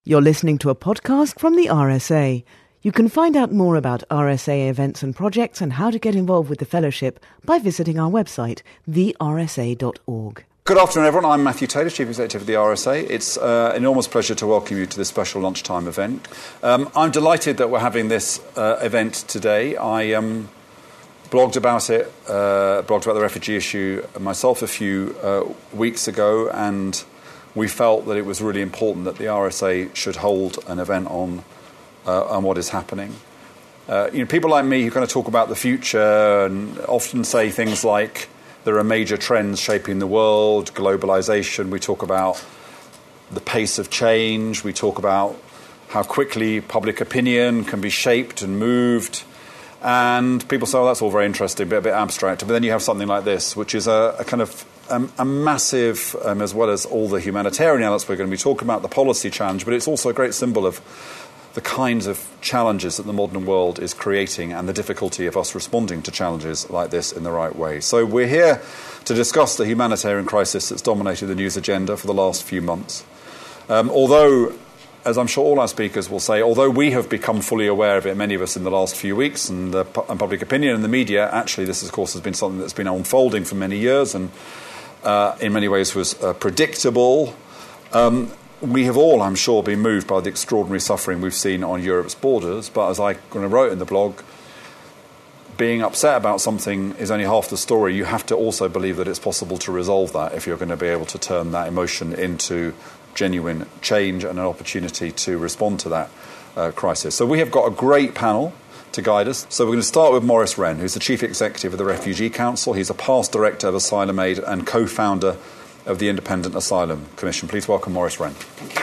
You're listening to a podcast from the RSA. You can find out more about RSA events and projects and how to get involved with the fellowship by visiting our website, thersa.org. Good afternoon, everyone. I'm Matthew Taylor, Chief Executive of the RSA. It's an enormous pleasure to welcome you to this special lunchtime event. I'm delighted that we're having this event today. I blogged about it, blogged about the refugee issue myself a few weeks ago, and we felt that it was really important that the RSA should hold an event on what is happening. People like me who kind of talk about the future and often say things like there are major trends shaping the world, globalization. We talk about the pace of change. We talk about how quickly public opinion can be shaped and moved. And people say, oh, that's all very interesting, but a bit abstract. But then you have something like this, which is a kind of a massive, as well as all the humanitarian elements we're going to be talking about, the policy challenge, but it's also a great symbol of the kinds of challenges that the modern world is creating and the difficulty of us responding to challenges like this in the right way. So we're here to discuss the humanitarian crisis that's dominated the news agenda for the last few months. Although, as I'm sure all our speakers will say, although we have become fully aware of it, many of us in the last few weeks, and public opinion and the media, actually this, of course, has been something that's been unfolding for many years and in many ways was predictable. We have all, I'm sure, been moved by the extraordinary suffering we've seen on Europe's borders, but as I wrote in the blog, being upset about something is only half the story. You have to also believe that it's possible to resolve that if you're going to be able to turn that emotion into genuine change and an opportunity to respond to that crisis. So we have got a great panel to guide us. So we're going to start with Maurice Wren, who's the Chief Executive of the Refugee Council. He's a past Director of Asylum Aid and co-founder of the Independent Asylum Commission. Please welcome Maurice Wren. Thank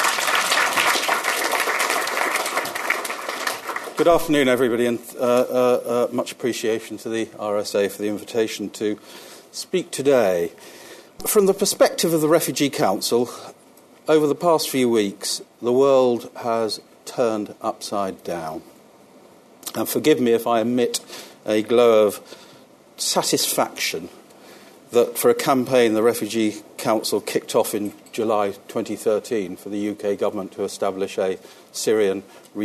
you. Good afternoon, everybody, and much appreciation to the RSA for the invitation to speak today. From the perspective of the Refugee Council, over the past few weeks, the world has turned upside down. And forgive me if I emit a glow of satisfaction that for a campaign the Refugee Council kicked off in July 2013 for the UK government to establish a Syrian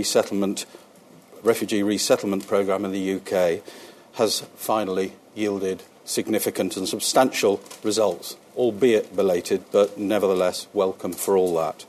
refugee resettlement programme in the UK has finally yielded significant and substantial results, albeit belated, but nevertheless welcome for all that.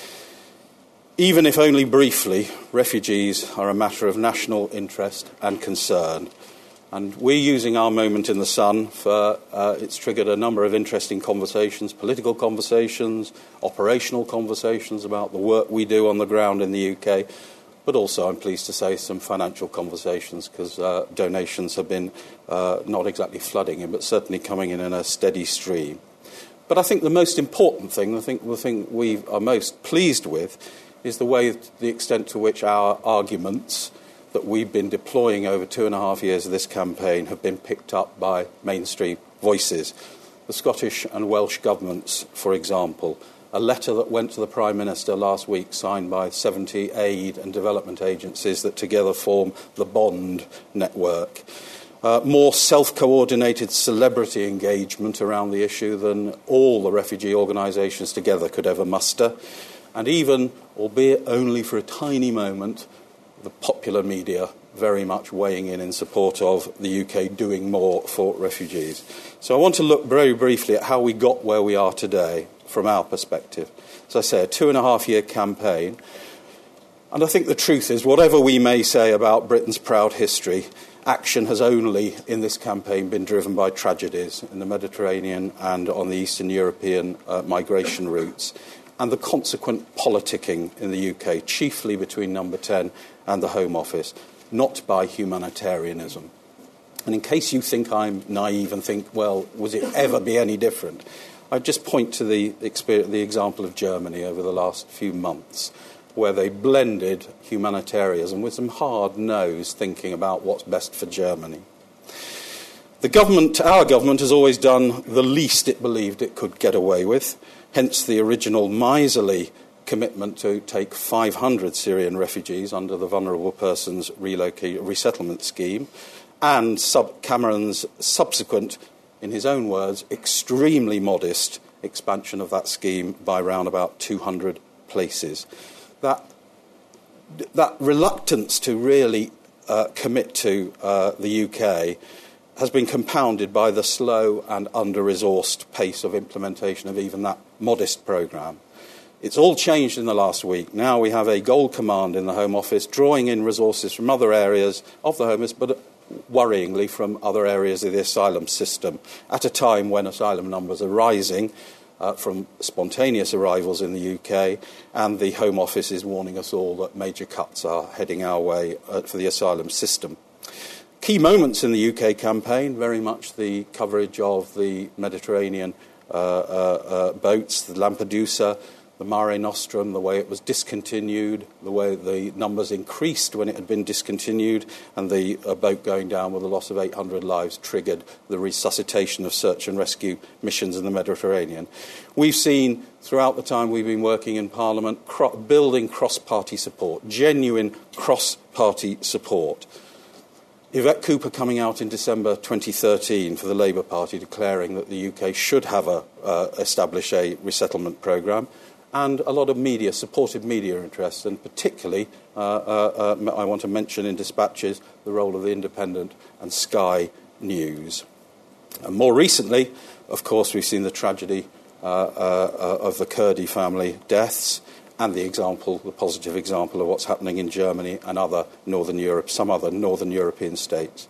Even if only briefly, refugees are a matter of national interest and concern. And we're using our moment in the sun for, it's triggered a number of interesting conversations, political conversations, operational conversations about the work we do on the ground in the UK, but also, I'm pleased to say, some financial conversations because donations have been not exactly flooding in, but certainly coming in a steady stream. But I think the most important thing, the thing we are most pleased with, is the extent to which our arguments that we've been deploying over 2.5 years of this campaign have been picked up by mainstream voices. The Scottish and Welsh governments, for example, a letter that went to the Prime Minister last week signed by 70 aid and development agencies that together form the BOND network. More self-coordinated celebrity engagement around the issue than all the refugee organisations together could ever muster. And even, albeit only for a tiny moment, the popular media very much weighing in support of the UK doing more for refugees. So I want to look very briefly at how we got where we are today from our perspective. As I say, a 2.5-year campaign. And I think the truth is, whatever we may say about Britain's proud history, action has only, in this campaign, been driven by tragedies in the Mediterranean and on the Eastern European migration routes, and the consequent politicking in the UK, chiefly between Number 10 and the Home Office, not by humanitarianism. And in case you think I'm naive and think, well, would it ever be any different? I'd just point to the example of Germany over the last few months, where they blended humanitarianism with some hard-nosed thinking about what's best for Germany. Our government has always done the least it believed it could get away with, hence the original miserly commitment to take 500 Syrian refugees under the Vulnerable Persons Resettlement Scheme, and Cameron's subsequent, in his own words, extremely modest expansion of that scheme by round about 200 places. That reluctance to really commit to the UK has been compounded by the slow and under-resourced pace of implementation of even that modest programme. It's all changed in the last week. Now we have a Gold Command in the Home Office drawing in resources from other areas of the Home Office, but worryingly from other areas of the asylum system, at a time when asylum numbers are rising from spontaneous arrivals in the UK, and the Home Office is warning us all that major cuts are heading our way for the asylum system. Key moments in the UK campaign, very much the coverage of the Mediterranean boats, the Lampedusa, the Mare Nostrum, the way it was discontinued, the way the numbers increased when it had been discontinued, and the boat going down with a loss of 800 lives triggered the resuscitation of search and rescue missions in the Mediterranean. We've seen, throughout the time we've been working in Parliament, building cross-party support, genuine cross-party support. Yvette Cooper coming out in December 2013 for the Labour Party declaring that the UK should have establish a resettlement programme, and a lot of media, supportive media interest, and particularly I want to mention in dispatches the role of the Independent and Sky News. And more recently, of course, we've seen the tragedy of the Kurdi family deaths, and the positive example of what's happening in Germany and some other Northern European states.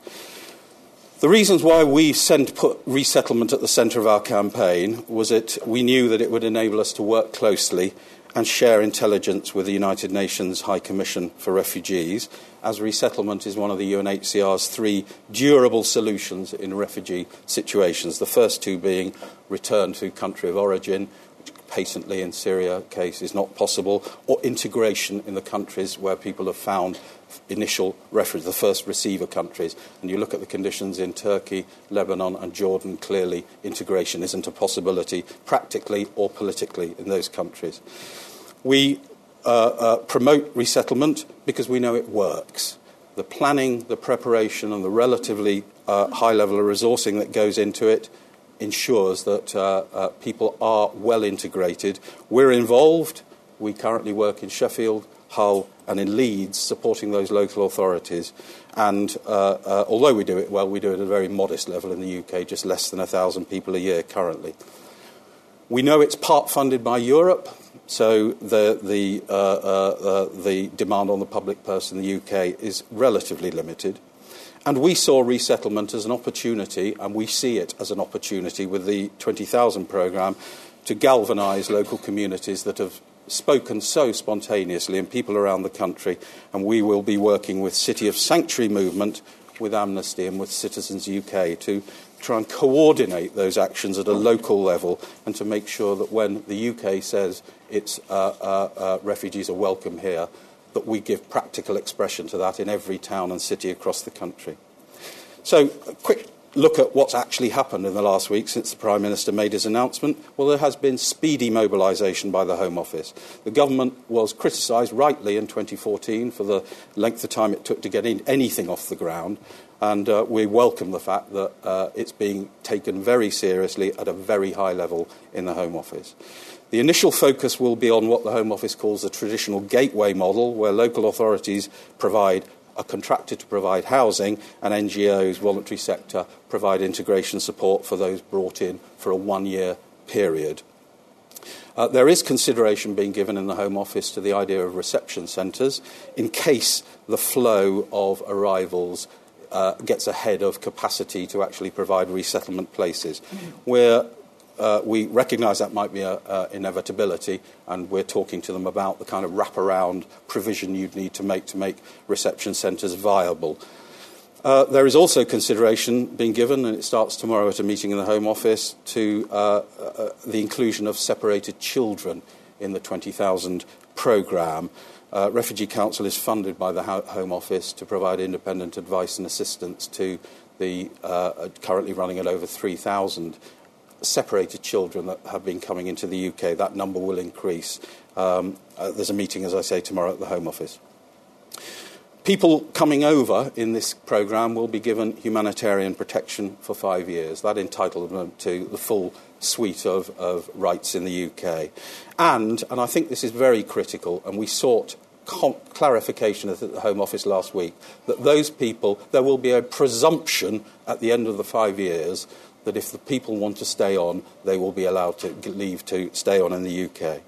The reasons why we put resettlement at the centre of our campaign was that we knew that it would enable us to work closely and share intelligence with the United Nations High Commission for Refugees, as resettlement is one of the UNHCR's 3 durable solutions in refugee situations, the first 2 being return to country of origin, which patently in Syria case is not possible, or integration in the countries where people have found initial refuge, the first receiver countries. And you look at the conditions in Turkey, Lebanon and Jordan, clearly integration isn't a possibility practically or politically in those countries. We promote resettlement because we know it works. The planning, the preparation and the relatively high level of resourcing that goes into it ensures that people are well integrated. We're involved. We currently work in Sheffield, Hull and in Leeds, supporting those local authorities. And although we do it well, we do it at a very modest level in the UK, just less than 1,000 people a year currently. We know it's part funded by Europe, so the demand on the public purse in the UK is relatively limited. And we saw resettlement as an opportunity, and we see it as an opportunity with the 20,000 programme, to galvanise local communities that have spoken so spontaneously and people around the country. And we will be working with City of Sanctuary Movement, with Amnesty and with Citizens UK to try and coordinate those actions at a local level and to make sure that when the UK says its refugees are welcome here, that we give practical expression to that in every town and city across the country. So, a quick look at what's actually happened in the last week since the Prime Minister made his announcement. Well, there has been speedy mobilisation by the Home Office. The government was criticised rightly in 2014 for the length of time it took to get anything off the ground, and we welcome the fact that it's being taken very seriously at a very high level in the Home Office. The initial focus will be on what the Home Office calls the traditional gateway model, where local authorities are contracted to provide housing, and NGOs, voluntary sector, provide integration support for those brought in for a 1-year period. There is consideration being given in the Home Office to the idea of reception centres in case the flow of arrivals gets ahead of capacity to actually provide resettlement places. We recognise that might be an inevitability, and we're talking to them about the kind of wraparound provision you'd need to make reception centres viable. There is also consideration being given, and it starts tomorrow at a meeting in the Home Office, to the inclusion of separated children in the 20,000 programme. Refugee Council is funded by the Home Office to provide independent advice and assistance to the currently running at over 3,000 separated children that have been coming into the UK. That number will increase. There's a meeting, as I say, tomorrow at the Home Office. People coming over in this programme will be given humanitarian protection for 5 years. That entitles them to the full suite of rights in the UK. And I think this is very critical, and we sought clarification at the Home Office last week, that those people, there will be a presumption at the end of the 5 years that if the people want to stay on, they will be allowed to leave to stay on in the UK.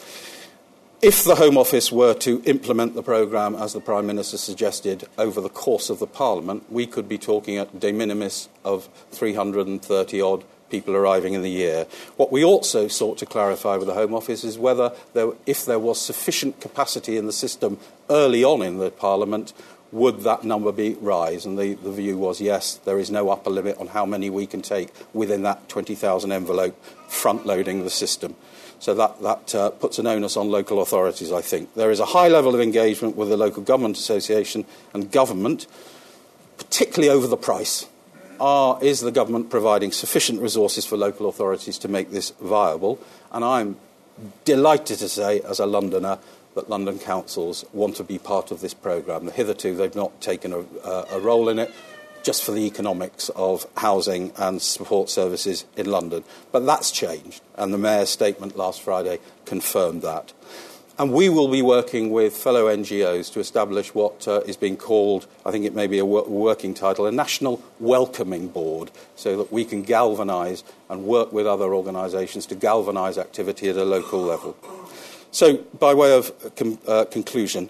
If the Home Office were to implement the programme, as the Prime Minister suggested, over the course of the Parliament, we could be talking at de minimis of 330-odd people arriving in the year. What we also sought to clarify with the Home Office is whether, if there was sufficient capacity in the system early on in the Parliament, would that number rise? And the view was yes, there is no upper limit on how many we can take within that 20,000 envelope, front-loading the system. So that puts an onus on local authorities, I think. There is a high level of engagement with the Local Government Association and government, particularly over the price. Is the government providing sufficient resources for local authorities to make this viable? And I'm delighted to say, as a Londoner, that London councils want to be part of this programme. Hitherto, they've not taken a role in it, just for the economics of housing and support services in London. But that's changed, and the Mayor's statement last Friday confirmed that. And we will be working with fellow NGOs to establish what is being called, I think it may be a working title, a National Welcoming Board, so that we can galvanise and work with other organisations to galvanise activity at a local level. So, by way of conclusion,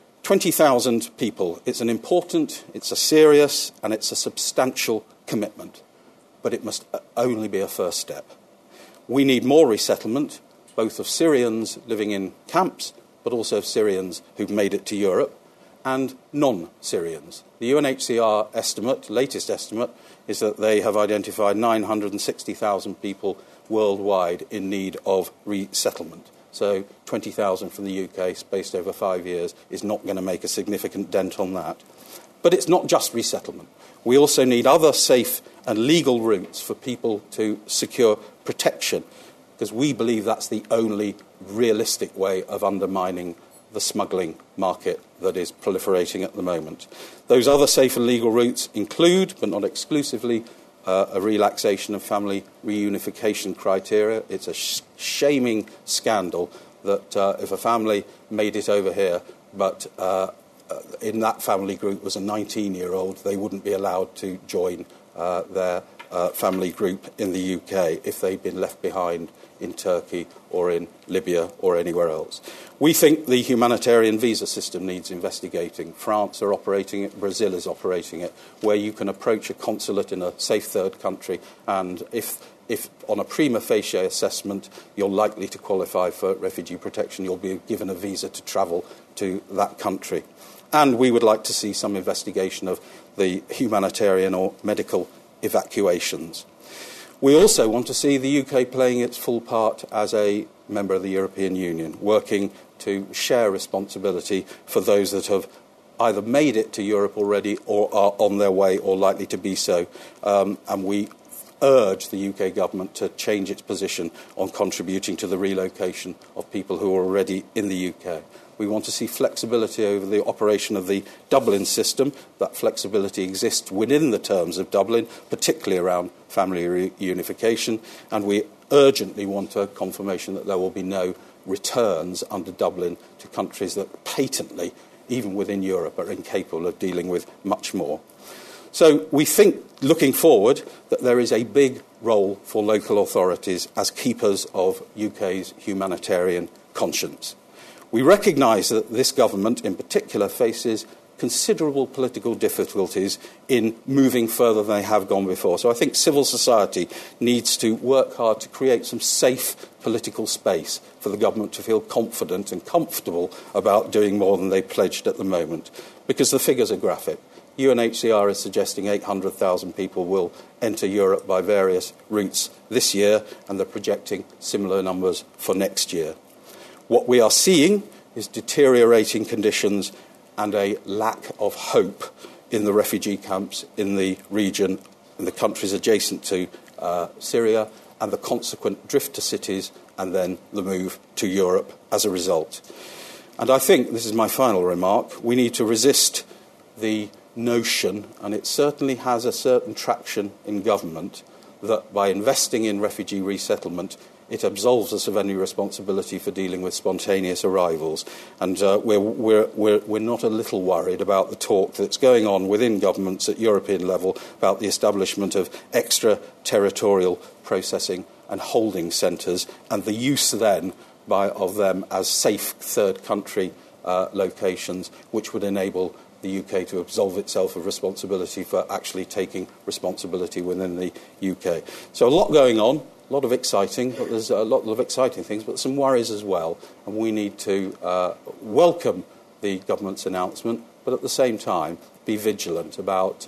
20,000 people. It's an important, it's a serious, and it's a substantial commitment. But it must only be a first step. We need more resettlement, both of Syrians living in camps, but also of Syrians who've made it to Europe, and non-Syrians. The UNHCR estimate, latest estimate, is that they have identified 960,000 people worldwide in need of resettlement. So 20,000 from the UK, spaced over 5 years, is not going to make a significant dent on that. But it's not just resettlement. We also need other safe and legal routes for people to secure protection, because we believe that's the only realistic way of undermining the smuggling market that is proliferating at the moment. Those other safe and legal routes include, but not exclusively, a relaxation of family reunification criteria. It's a shaming scandal that if a family made it over here, but in that family group was a 19-year-old, they wouldn't be allowed to join their family group in the UK if they'd been left behind in Turkey or in Libya or anywhere else. We think the humanitarian visa system needs investigating. France are operating it, Brazil is operating it, where you can approach a consulate in a safe third country, and if on a prima facie assessment you're likely to qualify for refugee protection, you'll be given a visa to travel to that country. And we would like to see some investigation of the humanitarian or medical evacuations. We also want to see the UK playing its full part as a member of the European Union, working to share responsibility for those that have either made it to Europe already or are on their way or likely to be so. And we urge the UK government to change its position on contributing to the relocation of people who are already in the UK. We want to see flexibility over the operation of the Dublin system. That flexibility exists within the terms of Dublin, particularly around family reunification, and we urgently want a confirmation that there will be no returns under Dublin to countries that patently, even within Europe, are incapable of dealing with much more. So we think, looking forward, that there is a big role for local authorities as keepers of UK's humanitarian conscience. We recognise that this government in particular faces considerable political difficulties in moving further than they have gone before. So I think civil society needs to work hard to create some safe political space for the government to feel confident and comfortable about doing more than they pledged at the moment, because the figures are graphic. UNHCR is suggesting 800,000 people will enter Europe by various routes this year, and they're projecting similar numbers for next year. What we are seeing is deteriorating conditions and a lack of hope in the refugee camps in the region, in the countries adjacent to Syria, and the consequent drift to cities and then the move to Europe as a result. And I think, this is my final remark, we need to resist the notion, and it certainly has a certain traction in government, that by investing in refugee resettlement, it absolves us of any responsibility for dealing with spontaneous arrivals. And we're not a little worried about the talk that's going on within governments at European level about the establishment of extraterritorial processing and holding centres, and the use then of them as safe third country locations, which would enable the UK to absolve itself of responsibility for actually taking responsibility within the UK. So a lot going on. A lot of exciting, but there's a lot of exciting things, but some worries as well. And we need to welcome the government's announcement, but at the same time be vigilant about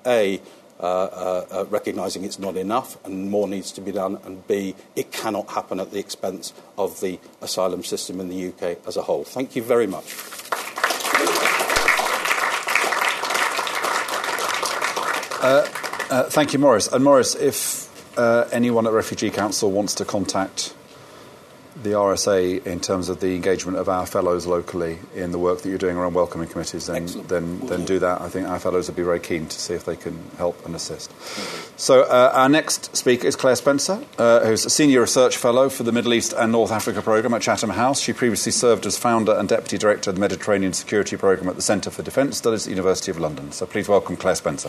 recognising it's not enough and more needs to be done, and B, it cannot happen at the expense of the asylum system in the UK as a whole. Thank you very much. Thank you, Maurice. And Maurice, if anyone at Refugee Council wants to contact the RSA in terms of the engagement of our fellows locally in the work that you're doing around welcoming committees, then do that. I think our fellows would be very keen to see if they can help and assist. So our next speaker is Claire Spencer, who's a Senior Research Fellow for the Middle East and North Africa Programme at Chatham House. She previously served as Founder and Deputy Director of the Mediterranean Security Programme at the Centre for Defence Studies at the University of London. So please welcome Claire Spencer.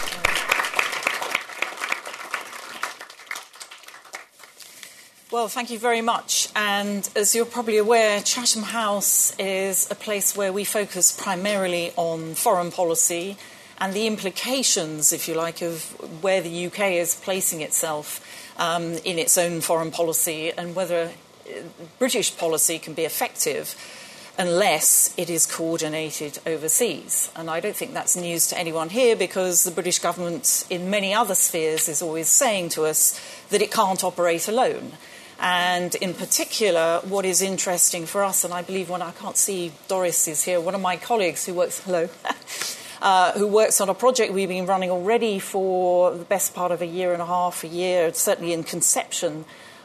Well, thank you very much. And as you're probably aware, Chatham House is a place where we focus primarily on foreign policy and the implications, if you like, of where the UK is placing itself in its own foreign policy, and whether British policy can be effective unless it is coordinated overseas. And I don't think that's news to anyone here, because the British government in many other spheres is always saying to us that it can't operate alone. And in particular, what is interesting for us, and I believe I can't see Doris is here, one of my colleagues who works, who works on a project we've been running already for the best part of a year, certainly in conception,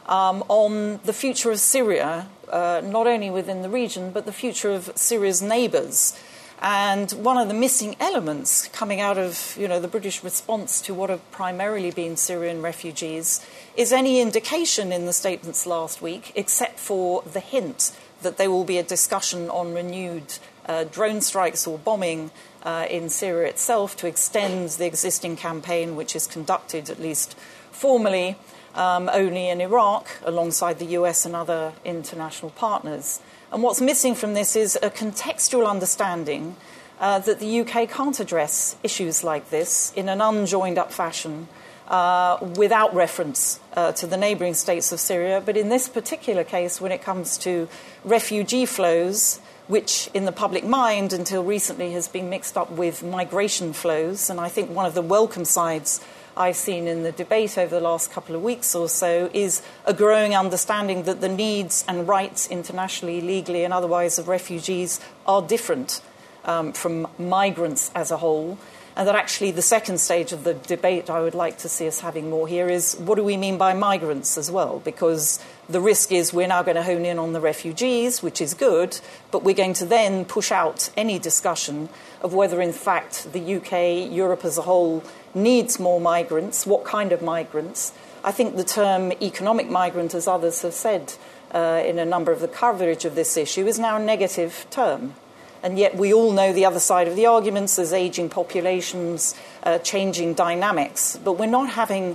on the future of Syria, not only within the region, but the future of Syria's neighbours. And one of the missing elements coming out of, the British response to what have primarily been Syrian refugees is any indication in the statements last week, except for the hint that there will be a discussion on renewed drone strikes or bombing in Syria itself to extend the existing campaign, which is conducted, at least formally, only in Iraq, alongside the US and other international partners. And what's missing from this is a contextual understanding that the UK can't address issues like this in an unjoined-up fashion without reference to the neighbouring states of Syria. But in this particular case, when it comes to refugee flows, which in the public mind until recently has been mixed up with migration flows, and I think one of the welcome sides I've seen in the debate over the last couple of weeks or so is a growing understanding that the needs and rights internationally, legally and otherwise of refugees are different from migrants as a whole, and that actually the second stage of the debate I would like to see us having more here is what do we mean by migrants as well, because the risk is we're now going to hone in on the refugees, which is good, but we're going to then push out any discussion of whether in fact the UK, Europe as a whole, needs more migrants, what kind of migrants. I think the term economic migrant, as others have said in a number of the coverage of this issue, is now a negative term. And yet we all know the other side of the arguments, there's ageing populations, changing dynamics. But we're not having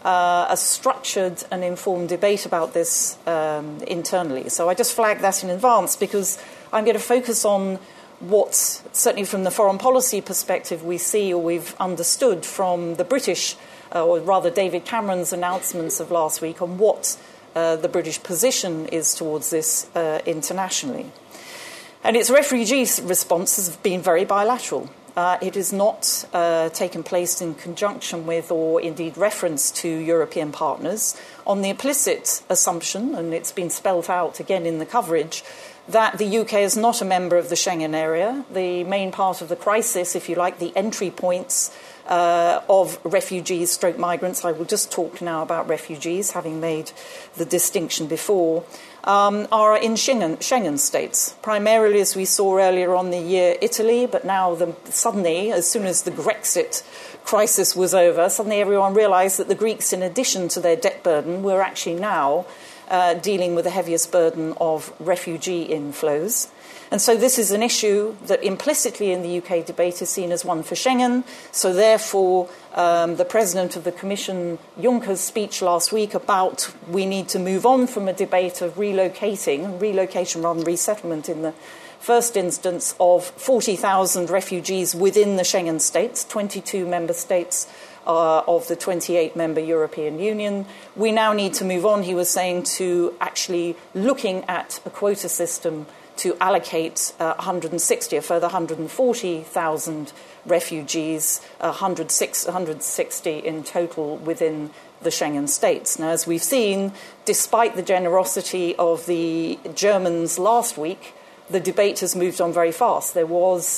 a structured and informed debate about this internally. So I just flag that in advance because I'm going to focus on what, certainly from the foreign policy perspective, we see or we've understood from the British, or rather David Cameron's announcements of last week on what the British position is towards this internationally. And its refugee response has been very bilateral. It has not taken place in conjunction with or indeed reference to European partners on the implicit assumption, and it's been spelled out again in the coverage, that the UK is not a member of the Schengen area. The main part of the crisis, if you like, the entry points of refugees stroke migrants, I will just talk now about refugees, having made the distinction before, are in Schengen states. Primarily, as we saw earlier on the year, Italy, but now suddenly, as soon as the Brexit crisis was over, suddenly everyone realised that the Greeks, in addition to their debt burden, were actually now dealing with the heaviest burden of refugee inflows. And so this is an issue that implicitly in the UK debate is seen as one for Schengen. So therefore, the President of the Commission, Juncker's speech last week about we need to move on from a debate of relocation rather than resettlement in the first instance of 40,000 refugees within the Schengen states, 22 member states of the 28-member European Union. We now need to move on, he was saying, to actually looking at a quota system to allocate a further 140,000 refugees, 160 in total within the Schengen states. Now, as we've seen, despite the generosity of the Germans last week, the debate has moved on very fast. There was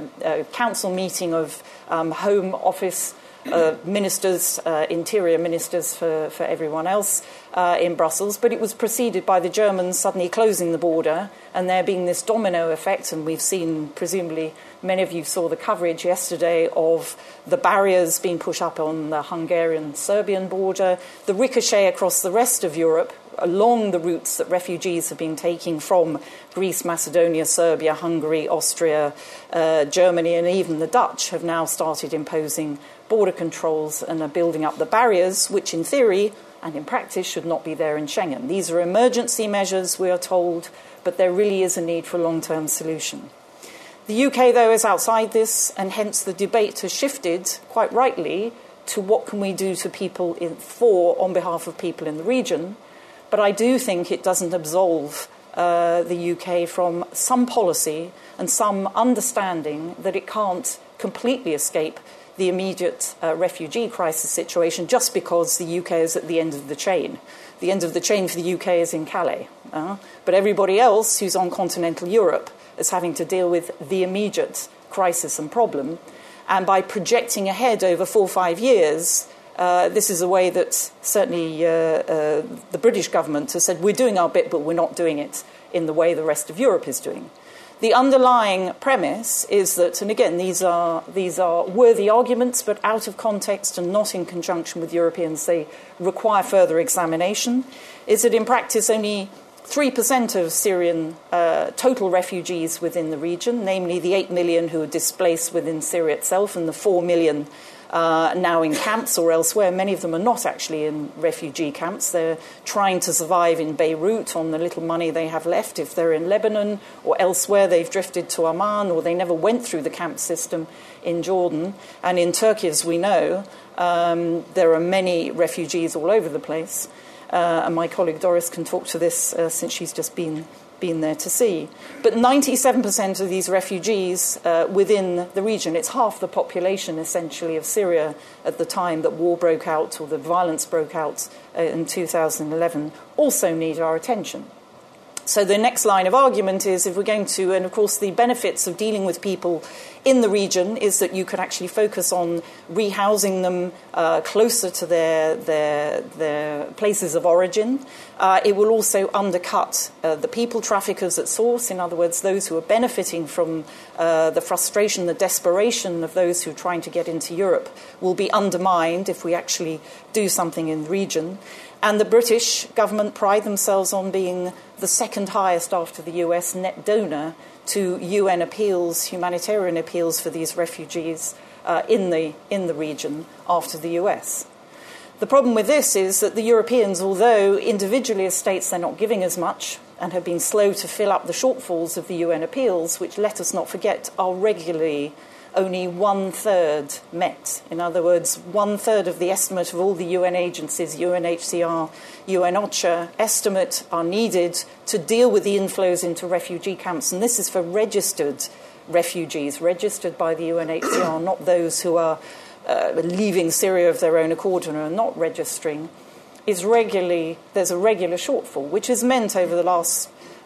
a council meeting of Home Office ministers, interior ministers for everyone else in Brussels, but it was preceded by the Germans suddenly closing the border and there being this domino effect, and we've seen, presumably, many of you saw the coverage yesterday of the barriers being put up on the Hungarian-Serbian border, the ricochet across the rest of Europe along the routes that refugees have been taking from Greece, Macedonia, Serbia, Hungary, Austria, Germany, and even the Dutch have now started imposing border controls and are building up the barriers, which in theory and in practice should not be there in Schengen. These are emergency measures, we are told, but there really is a need for a long-term solution. The UK, though, is outside this, and hence the debate has shifted, quite rightly, to what can we do to people on behalf of people in the region. But I do think it doesn't absolve the UK from some policy and some understanding that it can't completely escape the immediate refugee crisis situation just because the UK is at the end of the chain. The end of the chain for the UK is in Calais. But everybody else who's on continental Europe is having to deal with the immediate crisis and problem. And by projecting ahead over 4 or 5 years, this is a way that certainly the British government has said, we're doing our bit, but we're not doing it in the way the rest of Europe is doing. The underlying premise is that, and again, these are worthy arguments, but out of context and not in conjunction with Europeans, they require further examination, is that in practice only 3% of Syrian total refugees within the region, namely the 8 million who are displaced within Syria itself and the 4 million now in camps or elsewhere. Many of them are not actually in refugee camps. They're trying to survive in Beirut on the little money they have left. If they're in Lebanon or elsewhere, they've drifted to Amman, or they never went through the camp system in Jordan. And in Turkey, as we know, there are many refugees all over the place. And my colleague Doris can talk to this since she's just been there to see. But 97% of these refugees within the region, it's half the population essentially of Syria at the time that war broke out or the violence broke out in 2011, also need our attention. So the next line of argument is if we're going to, and of course the benefits of dealing with people in the region is that you can actually focus on rehousing them closer to their places of origin. It will also undercut the people traffickers at source, in other words, those who are benefiting from the frustration, the desperation of those who are trying to get into Europe will be undermined if we actually do something in the region. And the British government pride themselves on being the second highest after the US net donor to UN appeals, humanitarian appeals for these refugees in the region after the US. The problem with this is that the Europeans, although individually as states they're not giving as much and have been slow to fill up the shortfalls of the UN appeals, which, let us not forget, are regularly only 1/3 met. In other words, 1/3 of the estimate of all the UN agencies, UNHCR, UN OCHA, estimate are needed to deal with the inflows into refugee camps. And this is for registered refugees, registered by the UNHCR, not those who are leaving Syria of their own accord and are not registering. There's a regular shortfall, which has meant over the last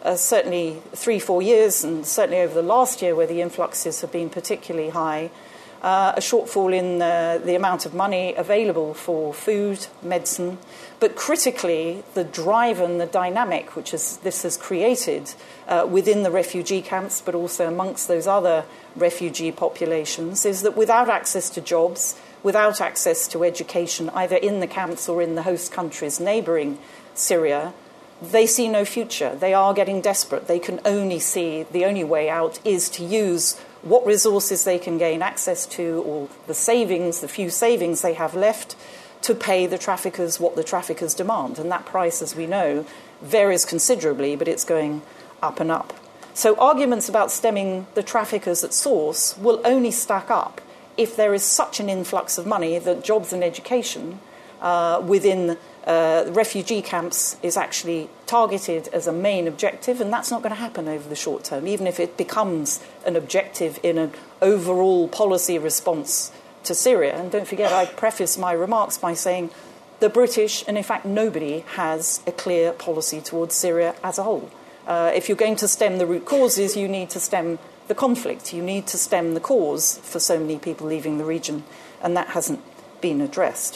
certainly 3-4 years, and certainly over the last year where the influxes have been particularly high, a shortfall in the amount of money available for food, medicine, but critically the drive and the dynamic which this has created within the refugee camps, but also amongst those other refugee populations, is that without access to jobs, without access to education, either in the camps or in the host countries neighbouring Syria, they see no future. They are getting desperate. They can only see the only way out is to use what resources they can gain access to, or the savings, the few savings they have left, to pay the traffickers what the traffickers demand. And that price, as we know, varies considerably, but it's going up and up. So arguments about stemming the traffickers at source will only stack up if there is such an influx of money that jobs and education within refugee camps is actually targeted as a main objective, and that's not going to happen over the short term, even if it becomes an objective in an overall policy response to Syria. And don't forget, I preface my remarks by saying the British, and in fact nobody, has a clear policy towards Syria as a whole. If you're going to stem the root causes, you need to stem the conflict. You need to stem the cause for so many people leaving the region, and that hasn't been addressed.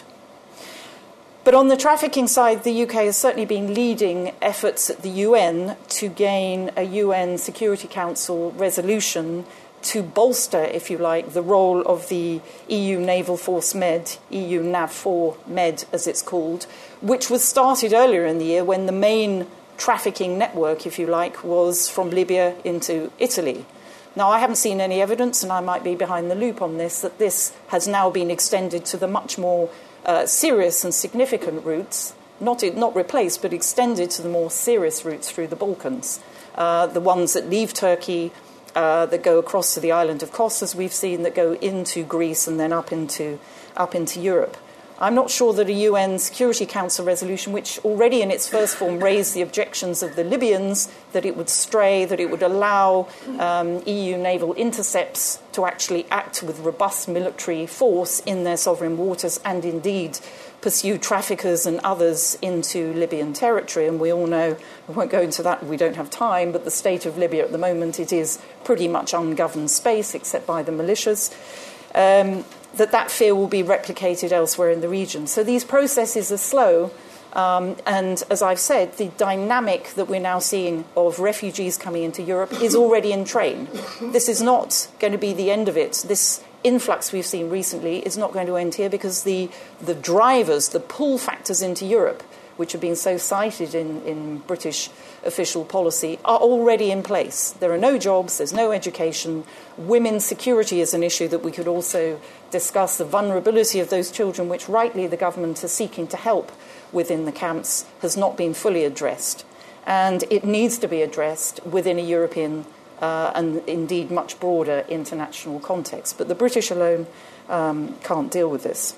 But on the trafficking side, the UK has certainly been leading efforts at the UN to gain a UN Security Council resolution to bolster, if you like, the role of the EU Naval Force Med, EU NAV4 Med as it's called, which was started earlier in the year when the main trafficking network, if you like, was from Libya into Italy. Now, I haven't seen any evidence, and I might be behind the loop on this, that this has now been extended to the much more serious and significant routes, not replaced, but extended to the more serious routes through the Balkans, the ones that leave Turkey, that go across to the island of Kos, as we've seen, that go into Greece and then up into Europe. I'm not sure that a UN Security Council resolution, which already in its first form raised the objections of the Libyans, that it would stray, that it would allow EU naval intercepts to actually act with robust military force in their sovereign waters and indeed pursue traffickers and others into Libyan territory. And we all know, I won't go into that, we don't have time, but the state of Libya at the moment, it is pretty much ungoverned space except by the militias. That fear will be replicated elsewhere in the region. So these processes are slow, and as I've said, the dynamic that we're now seeing of refugees coming into Europe is already in train. This is not going to be the end of it. This influx we've seen recently is not going to end here because the drivers, the pull factors into Europe, which have been so cited in British official policy, are already in place. There are no jobs, there's no education. Women's security is an issue that we could also discuss. The vulnerability of those children, which rightly the government is seeking to help within the camps, has not been fully addressed. And it needs to be addressed within a European and indeed much broader international context. But the British alone can't deal with this.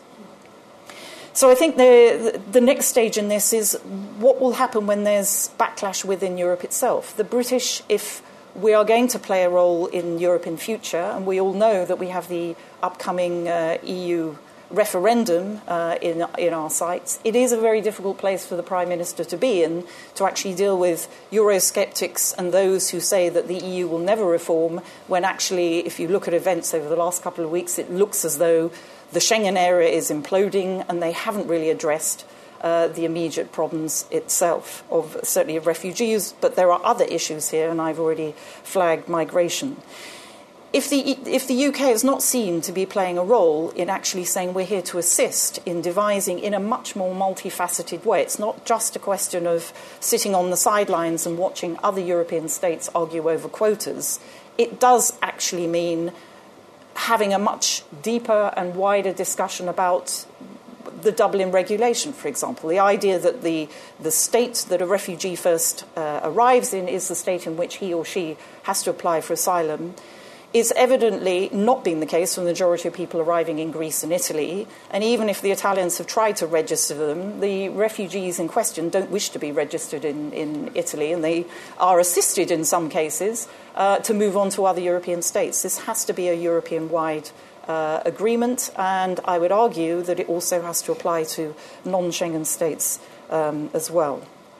So I think the next stage in this is what will happen when there's backlash within Europe itself. The British, if we are going to play a role in Europe in future, and we all know that we have the upcoming EU referendum in our sights, it is a very difficult place for the Prime Minister to be in, to actually deal with Eurosceptics and those who say that the EU will never reform, when actually, if you look at events over the last couple of weeks, it looks as though the Schengen area is imploding, and they haven't really addressed the immediate problems itself, certainly of refugees, but there are other issues here, and I've already flagged migration. If the UK is not seen to be playing a role in actually saying we're here to assist in devising in a much more multifaceted way, it's not just a question of sitting on the sidelines and watching other European states argue over quotas. It does actually mean having a much deeper and wider discussion about the Dublin regulation, for example. The idea that the state that a refugee first arrives in is the state in which he or she has to apply for asylum is evidently not being the case for the majority of people arriving in Greece and Italy. And even if the Italians have tried to register them, the refugees in question don't wish to be registered in Italy, and they are assisted in some cases to move on to other European states. This has to be a European-wide agreement, and I would argue that it also has to apply to non-Schengen states as well.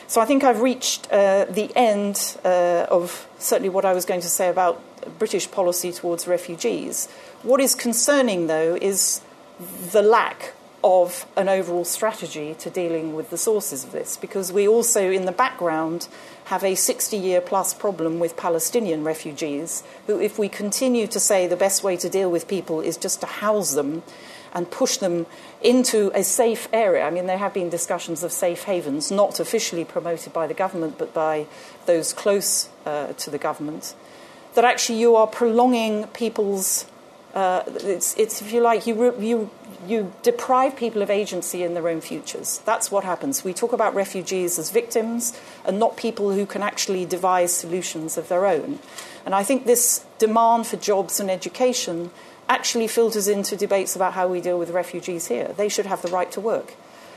So I think I've reached the end of certainly what I was going to say about British policy towards refugees. What is concerning, though, is the lack of an overall strategy to dealing with the sources of this, because we also, in the background, have a 60-year-plus problem with Palestinian refugees, who, if we continue to say the best way to deal with people is just to house them and push them into a safe area. I mean, there have been discussions of safe havens, not officially promoted by the government, but by those close to the government, that actually you are prolonging people's... it's if you like, you deprive people of agency in their own futures. That's what happens. We talk about refugees as victims and not people who can actually devise solutions of their own. And I think this demand for jobs and education actually filters into debates about how we deal with refugees here. They should have the right to work.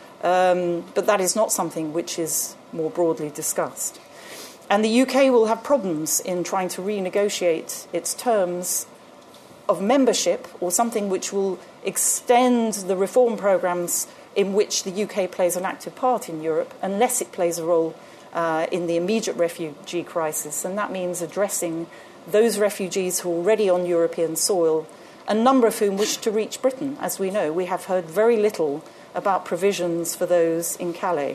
But that is not something which is more broadly discussed. And the UK will have problems in trying to renegotiate its terms of membership, or something which will extend the reform programmes in which the UK plays an active part in Europe, unless it plays a role in the immediate refugee crisis. And that means addressing those refugees who are already on European soil, a number of whom wish to reach Britain. As we know, we have heard very little about provisions for those in Calais.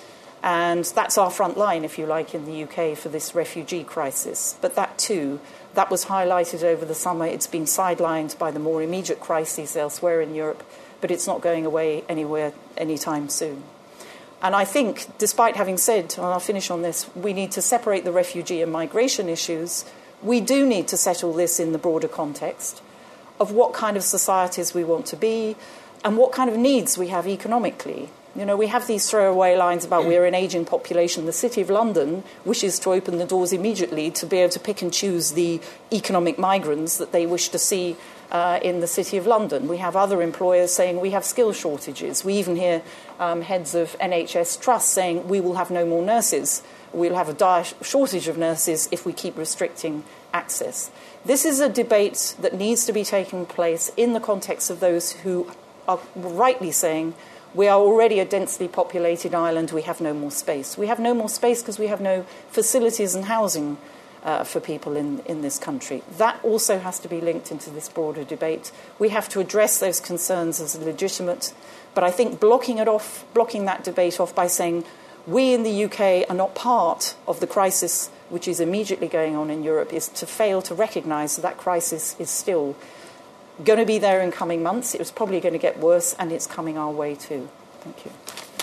And that's our front line, if you like, in the UK for this refugee crisis. But that too, that was highlighted over the summer. It's been sidelined by the more immediate crises elsewhere in Europe, but it's not going away anywhere anytime soon. And I think, despite having said, and I'll finish on this, we need to separate the refugee and migration issues, we do need to settle this in the broader context of what kind of societies we want to be and what kind of needs we have economically. You know, we have these throwaway lines about we're an ageing population. The City of London wishes to open the doors immediately to be able to pick and choose the economic migrants that they wish to see in the City of London. We have other employers saying we have skill shortages. We even hear heads of NHS trusts saying we will have no more nurses. We'll have a dire shortage of nurses if we keep restricting access. This is a debate that needs to be taking place in the context of those who are rightly saying we are already a densely populated island, we have no more space. We have no more space because we have no facilities and housing for people in this country. That also has to be linked into this broader debate. We have to address those concerns as legitimate, but I think blocking that debate off by saying we in the UK are not part of the crisis which is immediately going on in Europe is to fail to recognise that crisis is still going to be there in coming months. It was probably going to get worse, and it's coming our way too. Thank you.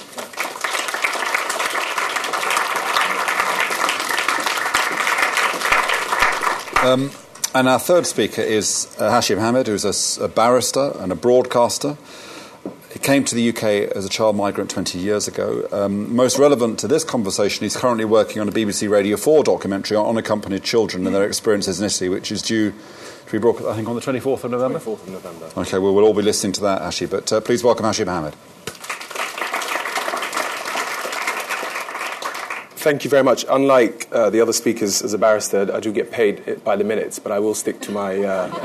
And our third speaker is Hashim Hamid, who's a barrister and a broadcaster. He came to the UK as a child migrant 20 years ago. Most relevant to this conversation, he's currently working on a BBC Radio 4 documentary on unaccompanied children and their experiences in Italy, which is due to be broadcast, I think, on the 24th of November? 24th of November. OK, well, we'll all be listening to that, Hashi. But please welcome Hashim Hamid. Thank you very much. Unlike the other speakers, as a barrister, I do get paid by the minutes, but I will stick to my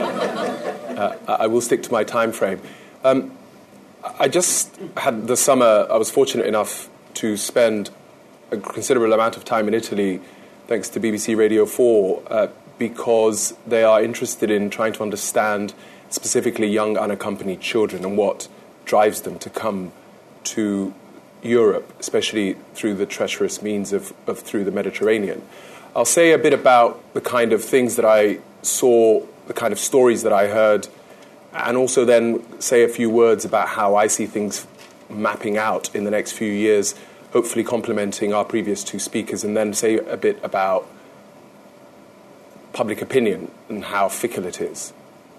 time frame. I just had the summer. I was fortunate enough to spend a considerable amount of time in Italy, thanks to BBC Radio 4, because they are interested in trying to understand specifically young unaccompanied children and what drives them to come to Europe, especially through the treacherous means of through the Mediterranean. I'll say a bit about the kind of things that I saw, the kind of stories that I heard, and also then say a few words about how I see things mapping out in the next few years, hopefully complementing our previous two speakers, and then say a bit about public opinion and how fickle it is.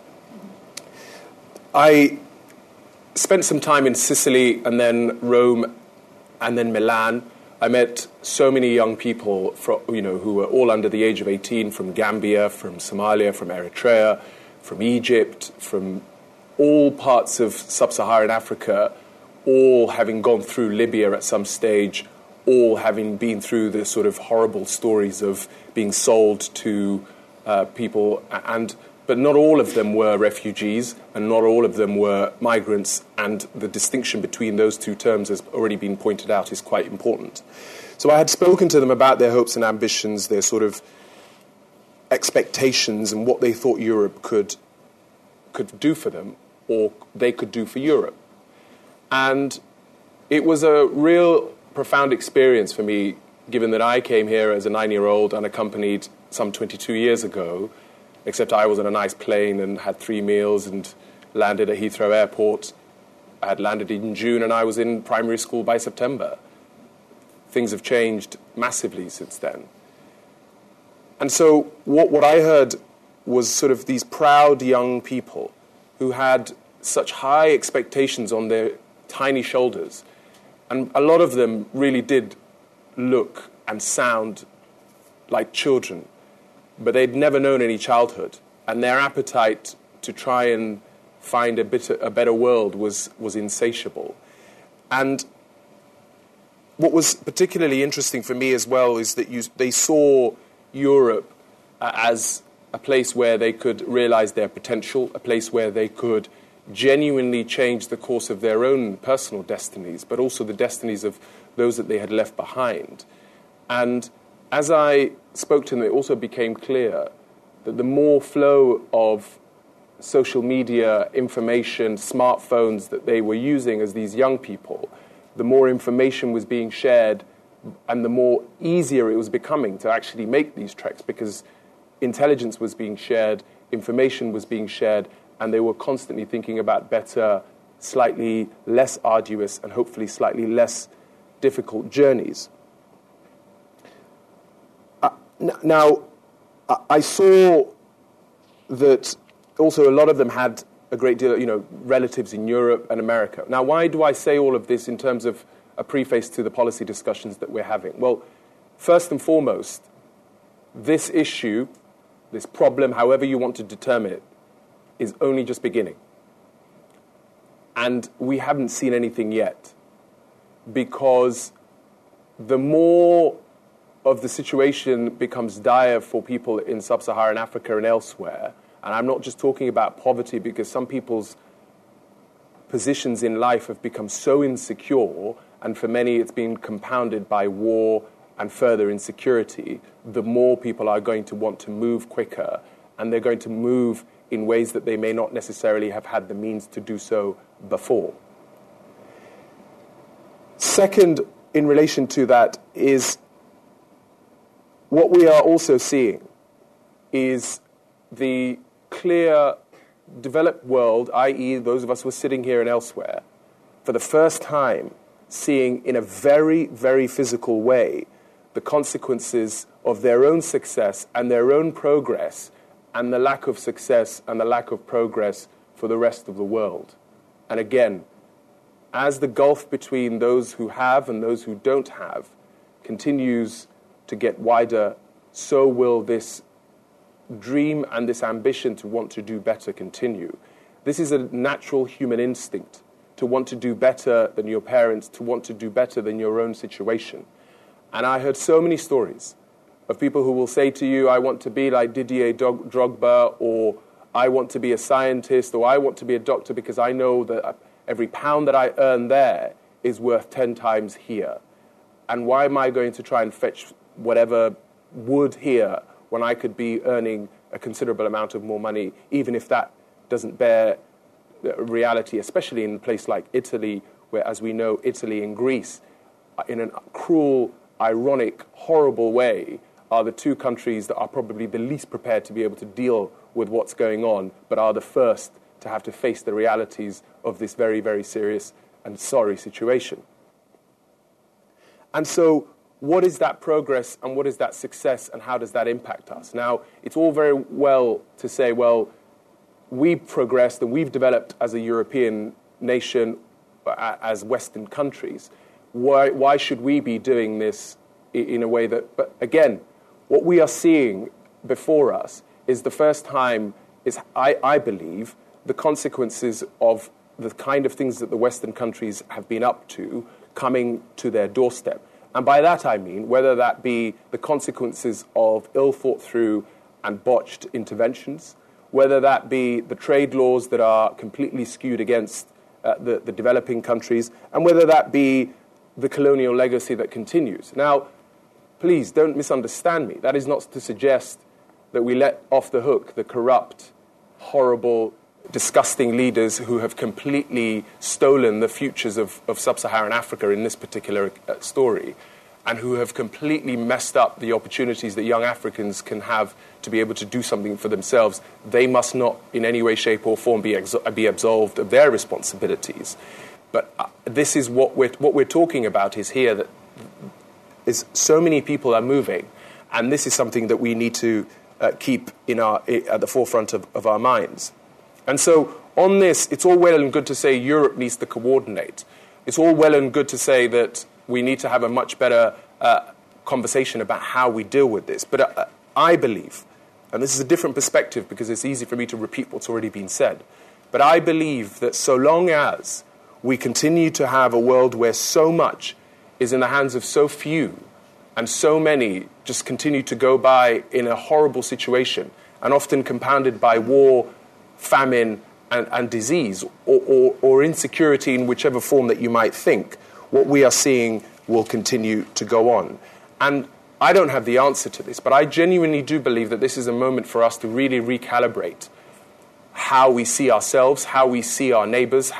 I spent some time in Sicily and then Rome and then Milan. I met so many young people who were all under the age of 18, from Gambia, from Somalia, from Eritrea, from Egypt, from all parts of sub-Saharan Africa, all having gone through Libya at some stage, all having been through the sort of horrible stories of being sold to people, but not all of them were refugees, and not all of them were migrants, and the distinction between those two terms, has already been pointed out, is quite important. So I had spoken to them about their hopes and ambitions, their sort of expectations and what they thought Europe could do for them or they could do for Europe. And it was a real profound experience for me, given that I came here as a 9-year-old unaccompanied some 22 years ago, except I was on a nice plane and had 3 meals and landed at Heathrow Airport. I had landed in June and I was in primary school by September. Things have changed massively since then. And so what I heard was sort of these proud young people who had such high expectations on their tiny shoulders. And a lot of them really did look and sound like children, but they'd never known any childhood. And their appetite to try and find a better world was insatiable. And what was particularly interesting for me as well is that they saw Europe as a place where they could realize their potential, a place where they could genuinely change the course of their own personal destinies, but also the destinies of those that they had left behind. And as I spoke to them, it also became clear that the more flow of social media, information, smartphones that they were using as these young people, the more information was being shared and the more easier it was becoming to actually make these treks, because intelligence was being shared, information was being shared, and they were constantly thinking about better, slightly less arduous, and hopefully slightly less difficult journeys. Now, I saw that also a lot of them had a great deal, relatives in Europe and America. Now, why do I say all of this in terms of a preface to the policy discussions that we're having? Well, first and foremost, this issue, this problem, however you want to determine it, is only just beginning. And we haven't seen anything yet, because the more of the situation becomes dire for people in sub-Saharan Africa and elsewhere, and I'm not just talking about poverty, because some people's positions in life have become so insecure, and for many it's been compounded by war and further insecurity, the more people are going to want to move quicker, and they're going to move in ways that they may not necessarily have had the means to do so before. Second, in relation to that, is what we are also seeing is the clear developed world, i.e. those of us who are sitting here and elsewhere, for the first time seeing in a very, very physical way the consequences of their own success and their own progress, and the lack of success and the lack of progress for the rest of the world. And again, as the gulf between those who have and those who don't have continues to get wider, so will this dream and this ambition to want to do better continue. This is a natural human instinct, to want to do better than your parents, to want to do better than your own situation. And I heard so many stories of people who will say to you, I want to be like Didier Drogba, or I want to be a scientist, or I want to be a doctor because I know that every pound that I earn there is worth 10 times here. And why am I going to try and fetch whatever wood here when I could be earning a considerable amount of more money, even if that doesn't bear reality, especially in a place like Italy, where, as we know, Italy and Greece, in a cruel, ironic, horrible way, are the two countries that are probably the least prepared to be able to deal with what's going on, but are the first to have to face the realities of this very, very serious and sorry situation. And so, what is that progress and what is that success and how does that impact us? Now, it's all very well to say, well, we've progressed and we've developed as a European nation, as Western countries. Why should we be doing this in a way that... But again, what we are seeing before us is the first time, I believe, the consequences of the kind of things that the Western countries have been up to coming to their doorstep. And by that I mean whether that be the consequences of ill-thought-through and botched interventions, whether that be the trade laws that are completely skewed against the developing countries, and whether that be the colonial legacy that continues. Now, please don't misunderstand me. That is not to suggest that we let off the hook the corrupt, horrible, disgusting leaders who have completely stolen the futures of sub-Saharan Africa in this particular story, and who have completely messed up the opportunities that young Africans can have to be able to do something for themselves. They must not in any way, shape or form be absolved of their responsibilities. But this is what we're talking about is here, that is so many people are moving, and this is something that we need to keep at the forefront of our minds. And so on this, it's all well and good to say Europe needs to coordinate. It's all well and good to say that we need to have a much better conversation about how we deal with this. But I believe, and this is a different perspective because it's easy for me to repeat what's already been said, but I believe that so long as we continue to have a world where so much is in the hands of so few and so many just continue to go by in a horrible situation and often compounded by war, famine, and disease or insecurity in whichever form that you might think, what we are seeing will continue to go on. And I don't have the answer to this, but I genuinely do believe that this is a moment for us to really recalibrate how we see ourselves, how we see our neighbours,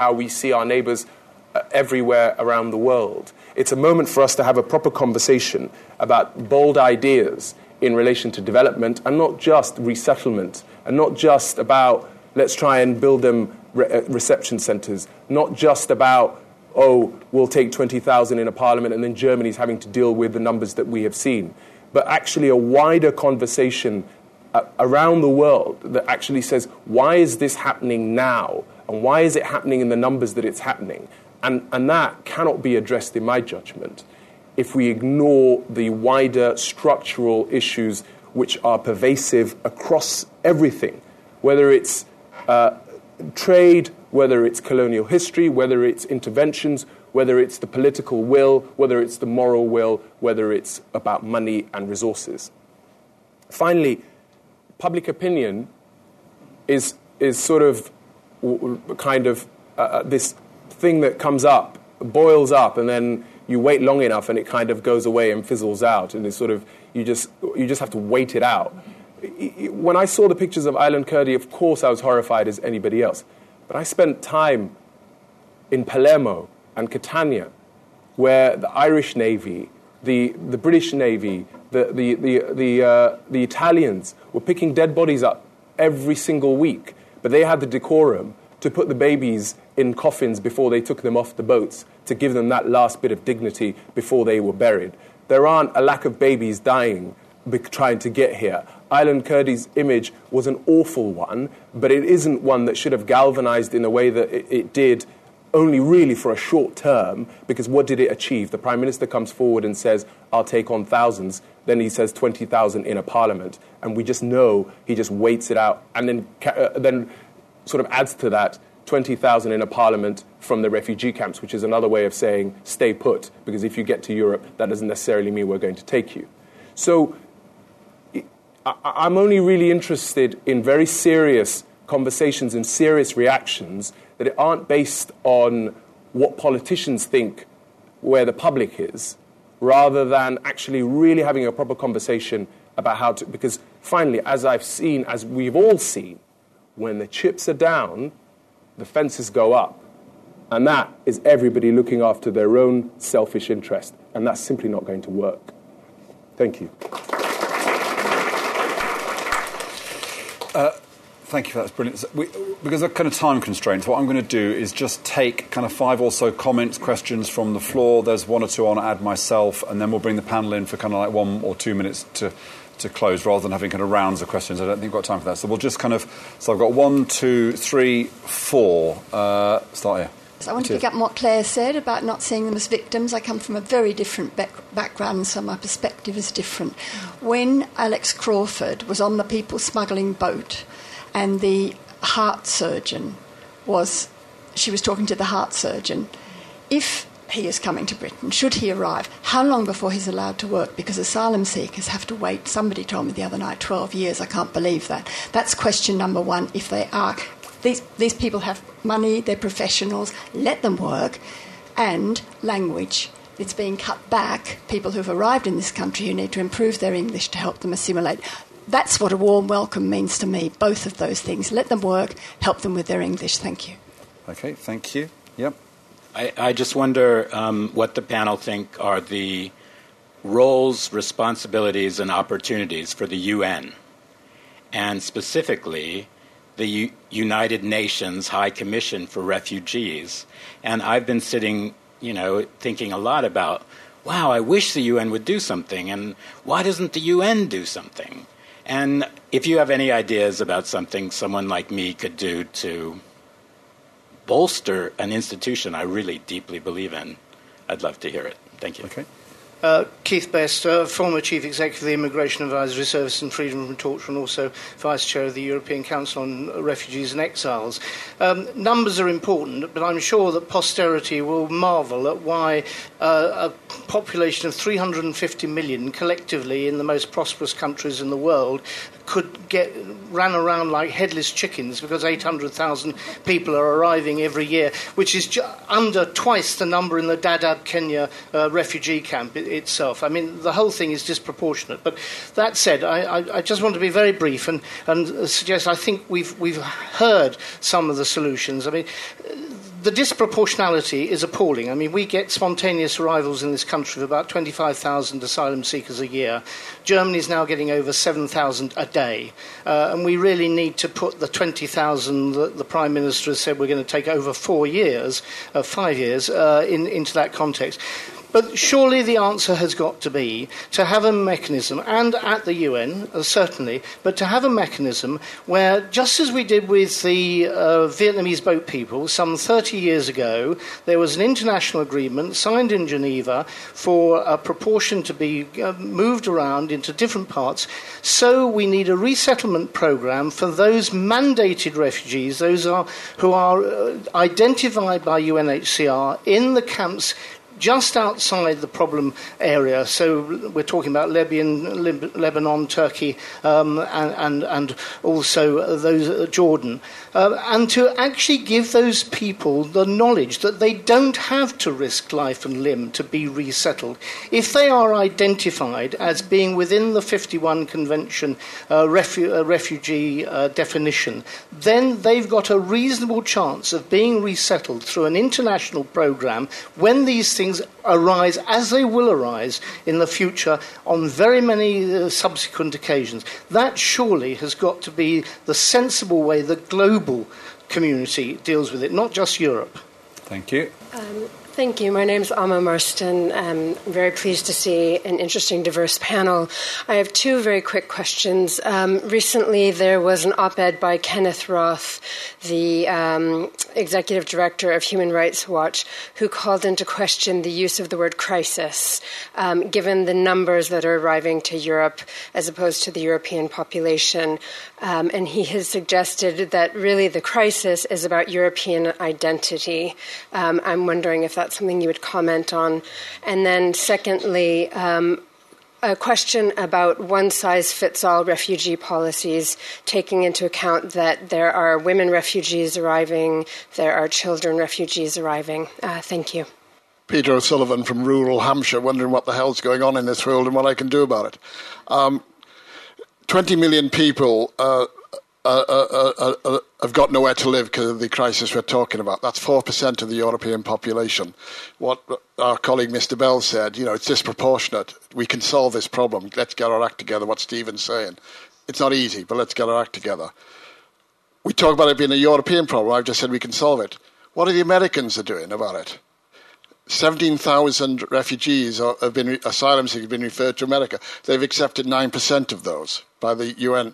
everywhere around the world. It's a moment for us to have a proper conversation about bold ideas in relation to development, and not just resettlement, and not just about let's try and build them reception centres, not just about, we'll take 20,000 in a parliament and then Germany's having to deal with the numbers that we have seen, but actually a wider conversation around the world that actually says, why is this happening now? And why is it happening in the numbers that it's happening? And that cannot be addressed, in my judgment, if we ignore the wider structural issues which are pervasive across everything, whether it's trade, whether it's colonial history, whether it's interventions, whether it's the political will, whether it's the moral will, whether it's about money and resources. Finally, public opinion is sort of kind of this thing that comes up, boils up, and then you wait long enough and it kind of goes away and fizzles out, and it's sort of you just have to wait it out. When I saw the pictures of Island Kurdi, of course I was horrified as anybody else, but I spent time in Palermo and Catania, where the Irish Navy, the British Navy, the Italians were picking dead bodies up every single week, but they had the decorum to put the babies in coffins before they took them off the boats, to give them that last bit of dignity before they were buried. There aren't a lack of babies dying trying to get here. Island Kurdi's image was an awful one, but it isn't one that should have galvanized in the way that it did, only really for a short term, because what did it achieve? The Prime Minister comes forward and says, I'll take on thousands. Then he says 20,000 in a parliament. And we just know he just waits it out. And then sort of adds to that 20,000 in a parliament from the refugee camps, which is another way of saying stay put, because if you get to Europe, that doesn't necessarily mean we're going to take you. So I'm only really interested in very serious conversations and serious reactions that aren't based on what politicians think where the public is, rather than actually really having a proper conversation about how to... Because finally, as we've all seen, when the chips are down, the fences go up. And that is everybody looking after their own selfish interest. And that's simply not going to work. Thank you. Thank you for that. That's brilliant. Because of kind of time constraints, what I'm going to do is just take kind of 5 or so comments, questions from the floor. There's 1 or 2 I want to add myself, and then we'll bring the panel in for kind of like 1 or 2 minutes to close, rather than having kind of rounds of questions. I don't think we've got time for that. So we'll just kind of... So I've got 1, 2, 3, 4. Start here. So I want to pick up on what Claire said about not seeing them as victims. I come from a very different background, so my perspective is different. When Alex Crawford was on the people smuggling boat, and the heart surgeon she was talking to the heart surgeon, if he is coming to Britain, should he arrive, how long before he's allowed to work? Because asylum seekers have to wait, somebody told me the other night, 12 years. I can't believe that. That's question number 1. If they are... These people have money, they're professionals, let them work. And language. it's being cut back people who've arrived in this country who need to improve their English to help them assimilate. That's what a warm welcome means to me, both of those things. Let them work, help them with their English. Thank you. Okay, thank you. Yep. I just wonder what the panel think are the roles, responsibilities, and opportunities for the UN, and specifically the United Nations High Commission for Refugees. And I've been sitting, thinking a lot about, wow, I wish the UN would do something, and why doesn't the UN do something? And if you have any ideas about something someone like me could do to bolster an institution I really deeply believe in, I'd love to hear it. Thank you. Okay. Keith Best, former Chief Executive of the Immigration Advisory Service and Freedom from Torture, and also Vice Chair of the European Council on Refugees and Exiles. Numbers are important, but I'm sure that posterity will marvel at why a population of 350 million collectively in the most prosperous countries in the world could get ran around like headless chickens because 800,000 people are arriving every year, which is under twice the number in the Dadaab, Kenya refugee camp itself. I mean, the whole thing is disproportionate. But that said, I just want to be very brief and suggest I think we've heard some of the solutions. I mean, the disproportionality is appalling. I mean, we get spontaneous arrivals in this country of about 25,000 asylum seekers a year. Germany's now getting over 7,000 a day. And we really need to put the 20,000 that the Prime Minister has said we're going to take over 5 years, into that context. But surely the answer has got to be to have a mechanism, and at the UN, certainly, but to have a mechanism where, just as we did with the Vietnamese boat people some 30 years ago, there was an international agreement signed in Geneva for a proportion to be moved around into different parts. So we need a resettlement program for those mandated refugees, those who are identified by UNHCR in the camps just outside the problem area. So we're talking about Lebanon, Turkey, and also those Jordan. And to actually give those people the knowledge that they don't have to risk life and limb to be resettled. If they are identified as being within the 51 Convention refugee definition, then they've got a reasonable chance of being resettled through an international program when these things arise, as they will arise in the future on very many subsequent occasions. That surely has got to be the sensible way the global community deals with it, not just Europe. Thank you. Thank you. My name is Alma Marston. I'm very pleased to see an interesting, diverse panel. I have two very quick questions. Recently, there was an op-ed by Kenneth Roth, the executive director of Human Rights Watch, who called into question the use of the word crisis, given the numbers that are arriving to Europe as opposed to the European population. And he has suggested that really the crisis is about European identity. I'm wondering if that's something you would comment on. And then secondly, a question about one-size-fits-all refugee policies, taking into account that there are women refugees arriving, there are children refugees arriving. Thank you. Peter O'Sullivan from rural Hampshire, wondering what the hell's going on in this world and what I can do about it. 20 million people have got nowhere to live because of the crisis we're talking about. That's 4% of the European population. What our colleague Mr. Bell said, it's disproportionate. We can solve this problem. Let's get our act together, what Stephen's saying. It's not easy, but let's get our act together. We talk about it being a European problem. I've just said we can solve it. What are the Americans doing about it? 17,000 refugees asylum seekers have been referred to America. They've accepted 9% of those by the UN.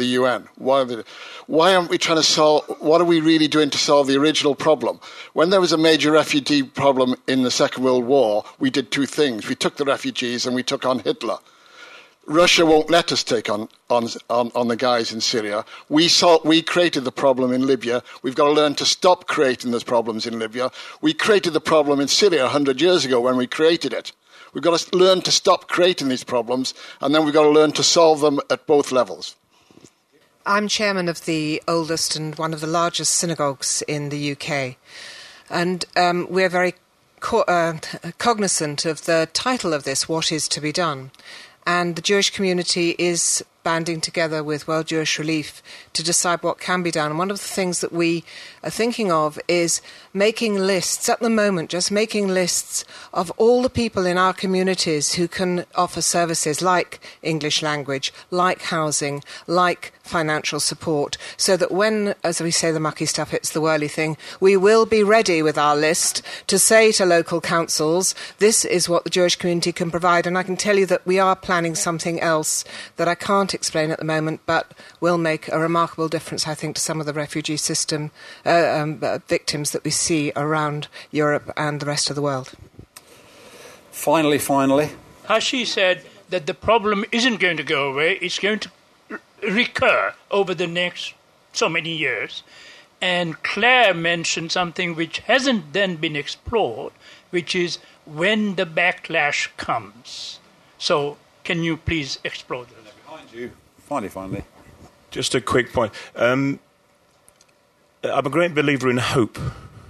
Why aren't we trying to solve? What are we really doing to solve the original problem? When there was a major refugee problem in the Second World War, we did two things. We took the refugees and we took on Hitler. Russia won't let us take on the guys in Syria. We created the problem in Libya. We've got to learn to stop creating those problems in Libya. We created the problem in Syria 100 years ago when we created it. We've got to learn to stop creating these problems, and then we've got to learn to solve them at both levels. I'm chairman of the oldest and one of the largest synagogues in the UK. And we're very cognizant of the title of this, What is to be Done? And the Jewish community is banding together with World Jewish Relief to decide what can be done. And one of the things that we are thinking of is making lists, at the moment, just making lists of all the people in our communities who can offer services like English language, like housing, like financial support, so that when, as we say, the mucky stuff hits the whirly thing, we will be ready with our list to say to local councils, this is what the Jewish community can provide. And I can tell you that we are planning something else that I can't explain at the moment, but will make a remarkable difference, I think, to some of the refugee system victims that we see around Europe and the rest of the world. Finally. Hashi said that the problem isn't going to go away, it's going to recur over the next so many years. And Claire mentioned something which hasn't then been explored, which is when the backlash comes. So can you please explore that? Behind you. Finally. Just a quick point. I'm a great believer in hope.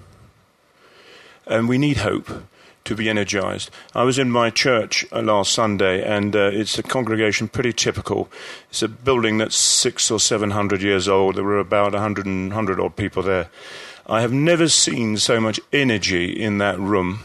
And we need hope to be energized. I was in my church last Sunday, and it's a congregation pretty typical. It's a building that's 600 or 700 years old. There were about 100 odd people there. I have never seen so much energy in that room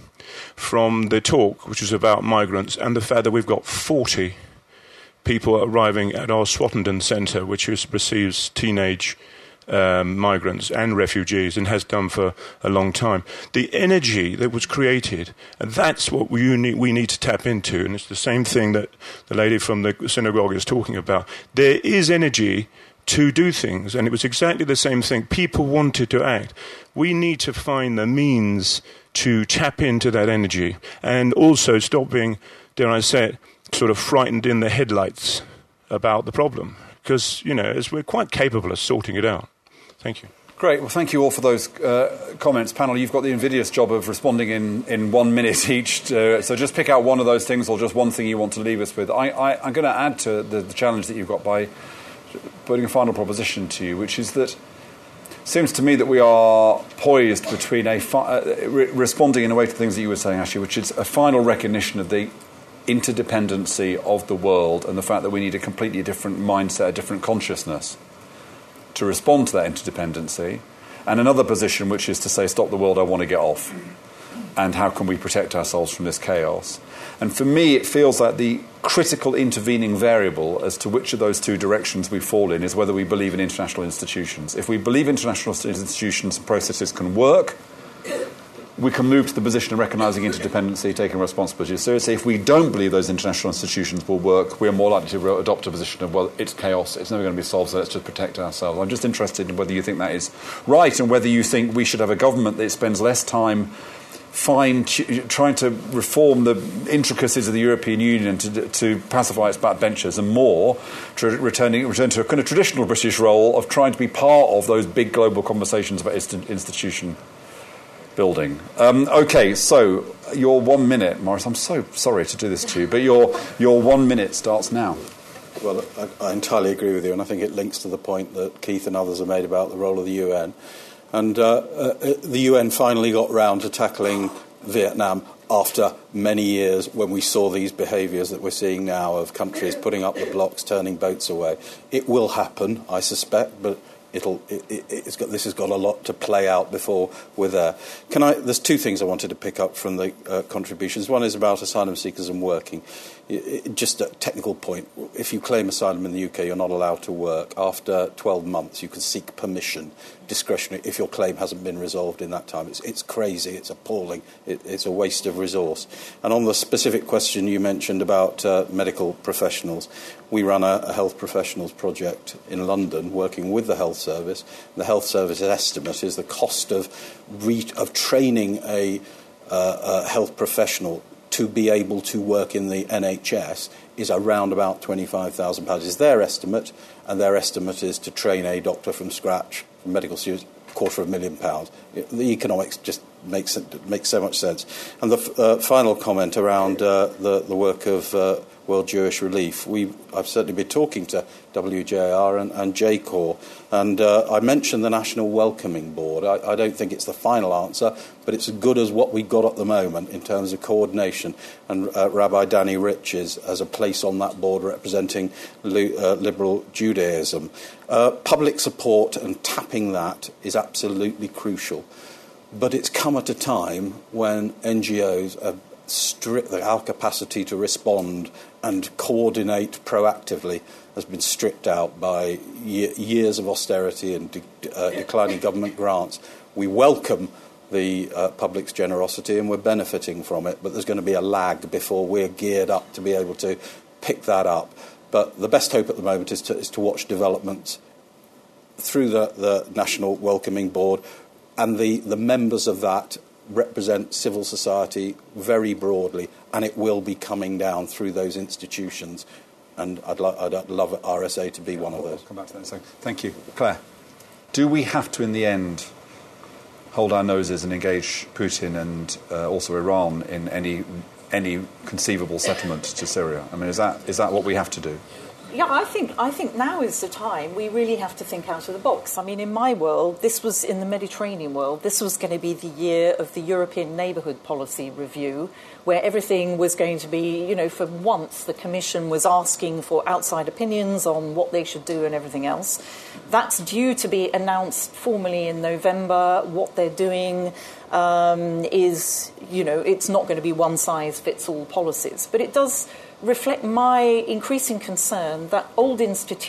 from the talk, which was about migrants, and the fact that we've got 40 people arriving at our Swatendon Centre, which receives teenage migrants and refugees, and has done for a long time. The energy that was created, and that's what we need to tap into, and it's the same thing that the lady from the synagogue is talking about. There is energy to do things, and it was exactly the same thing. People wanted to act. We need to find the means to tap into that energy, and also stop being, dare I say it, sort of frightened in the headlights about the problem, because, as we're quite capable of sorting it out. Thank you. Great. Well, thank you all for those comments. Panel, you've got the invidious job of responding in 1 minute each. So just pick out one of those things, or just one thing you want to leave us with. I'm going to add to the challenge that you've got by putting a final proposition to you, which is that it seems to me that we are poised between responding in a way to things that you were saying, Ashley, which is a final recognition of the interdependency of the world and the fact that we need a completely different mindset, a different consciousness to respond to that interdependency, and another position which is to say, stop the world, I want to get off, and how can we protect ourselves from this chaos. And for me, it feels like the critical intervening variable as to which of those two directions we fall in is whether we believe in international institutions. If we believe international institutions and processes can work, we can move to the position of recognising interdependency, taking responsibility seriously. If we don't believe those international institutions will work, we're more likely to adopt a position of, well, it's chaos, it's never going to be solved, so let's just protect ourselves. I'm just interested in whether you think that is right, and whether you think we should have a government that spends less time trying to reform the intricacies of the European Union to pacify its backbenchers, and more to return to a kind of traditional British role of trying to be part of those big global conversations about institution building. Okay, so your 1 minute, Maurice. I'm so sorry to do this to you, but your 1 minute starts now. Well, I entirely agree with you, and I think it links to the point that Keith and others have made about the role of the UN. And the UN finally got round to tackling Vietnam after many years, when we saw these behaviours that we're seeing now of countries putting up the blocks, turning boats away. It will happen, I suspect, but this has got a lot to play out before we're there. There's two things I wanted to pick up from the contributions. One is about asylum seekers and working. Just a technical point. If you claim asylum in the UK, you're not allowed to work. After 12 months, you can seek permission, discretionary, if your claim hasn't been resolved in that time. It's crazy. It's appalling. It's a waste of resource. And on the specific question you mentioned about medical professionals, we run a health professionals project in London working with the health service. The health service estimate is the cost of training a health professional to be able to work in the NHS is around about £25,000 is their estimate, and their estimate is to train a doctor from scratch, from medical students, £250,000. The economics just makes so much sense. And the final comment around the work of World Jewish Relief. I've certainly been talking to WJR and JCOR, and I mentioned the National Welcoming Board. I don't think it's the final answer, but it's as good as what we've got at the moment in terms of coordination. And Rabbi Danny Rich is as a place on that board representing liberal Judaism. Public support and tapping that is absolutely crucial. But it's come at a time when NGOs have stripped our capacity to respond and coordinate proactively has been stripped out by years of austerity and declining government grants. We welcome the public's generosity and we're benefiting from it, but there's going to be a lag before we're geared up to be able to pick that up. But the best hope at the moment is to watch developments through the National Welcoming Board, and the members of that represent civil society very broadly, and it will be coming down through those institutions. And I'd love RSA to be one of those. I'll come back to that in a second. Thank you. Claire, do we have to, in the end, hold our noses and engage Putin and also Iran in any conceivable settlement to Syria? I mean, is that what we have to do? Yeah, I think now is the time we really have to think out of the box. I mean, in my world, this was in the Mediterranean world, this was going to be the year of the European Neighbourhood Policy Review, where everything was going to be, for once the Commission was asking for outside opinions on what they should do and everything else. That's due to be announced formally in November. What they're doing is, it's not going to be one-size-fits-all policies. But it does reflect my increasing concern that old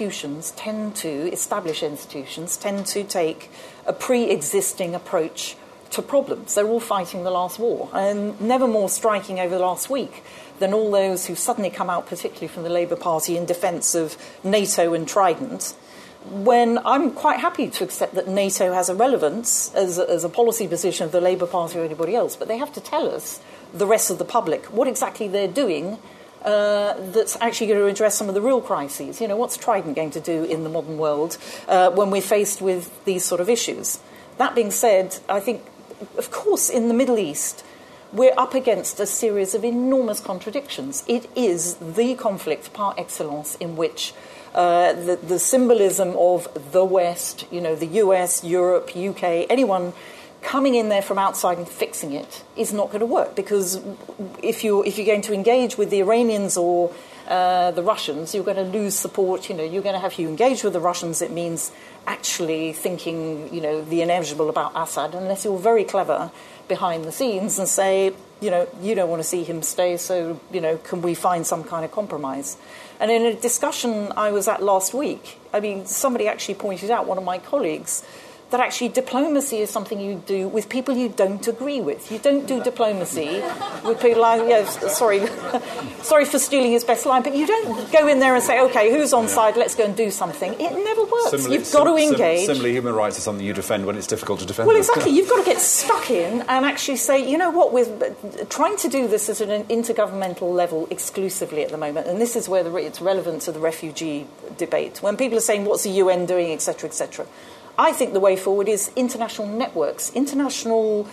established institutions tend to take a pre-existing approach to problems. They're all fighting the last war, and never more striking over the last week than all those who suddenly come out, particularly from the Labour Party, in defence of NATO and Trident, when I'm quite happy to accept that NATO has a relevance as a policy position of the Labour Party or anybody else, but they have to tell us, the rest of the public, what exactly they're doing that's actually going to address some of the real crises. What's Trident going to do in the modern world when we're faced with these sort of issues? That being said, I think, of course, in the Middle East, we're up against a series of enormous contradictions. It is the conflict par excellence in which the symbolism of the West, the US, Europe, UK, anyone coming in there from outside and fixing it is not going to work, because if you're going to engage with the Iranians or the Russians, you're going to lose support. You're going to have, if you engage with the Russians, it means actually thinking, the inevitable about Assad, unless you're very clever behind the scenes and say, you don't want to see him stay, so, can we find some kind of compromise? And in a discussion I was at last week, somebody actually pointed out, one of my colleagues, that actually diplomacy is something you do with people you don't agree with. You don't do diplomacy with people like, sorry for stealing his best line, but you don't go in there and say, OK, who's on side, let's go and do something. It never works. You've got to engage. Similarly, human rights is something you defend when it's difficult to defend. Well, exactly. You've got to get stuck in and actually say, we're trying to do this at an intergovernmental level exclusively at the moment, and this is where it's relevant to the refugee debate. When people are saying, what's the UN doing, etc., etc., I think the way forward is international networks. International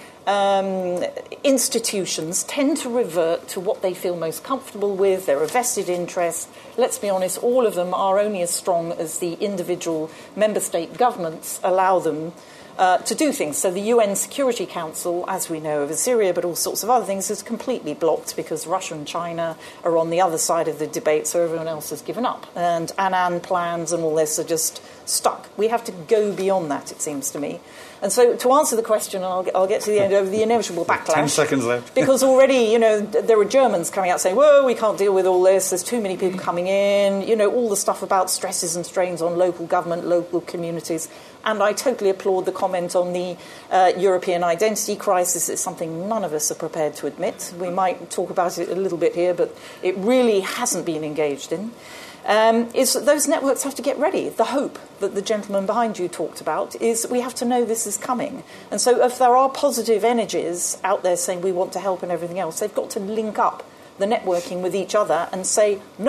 institutions tend to revert to what they feel most comfortable with, their vested interests. Let's be honest, all of them are only as strong as the individual member state governments allow them to do things. So the UN Security Council, as we know over Syria, but all sorts of other things, is completely blocked because Russia and China are on the other side of the debate, so everyone else has given up. And Annan plans and all this are just stuck. We have to go beyond that, it seems to me. And so to answer the question, and I'll get to the end of the inevitable backlash. 10 seconds left. Because already, there are Germans coming out saying, whoa, we can't deal with all this, there's too many people coming in, all the stuff about stresses and strains on local government, local communities. And I totally applaud the comment on the European identity crisis. It's something none of us are prepared to admit. We might talk about it a little bit here, but it really hasn't been engaged in. Is that those networks have to get ready. The hope that the gentleman behind you talked about is we have to know this is coming. And so if there are positive energies out there saying we want to help and everything else, they've got to link up the networking with each other and say, no,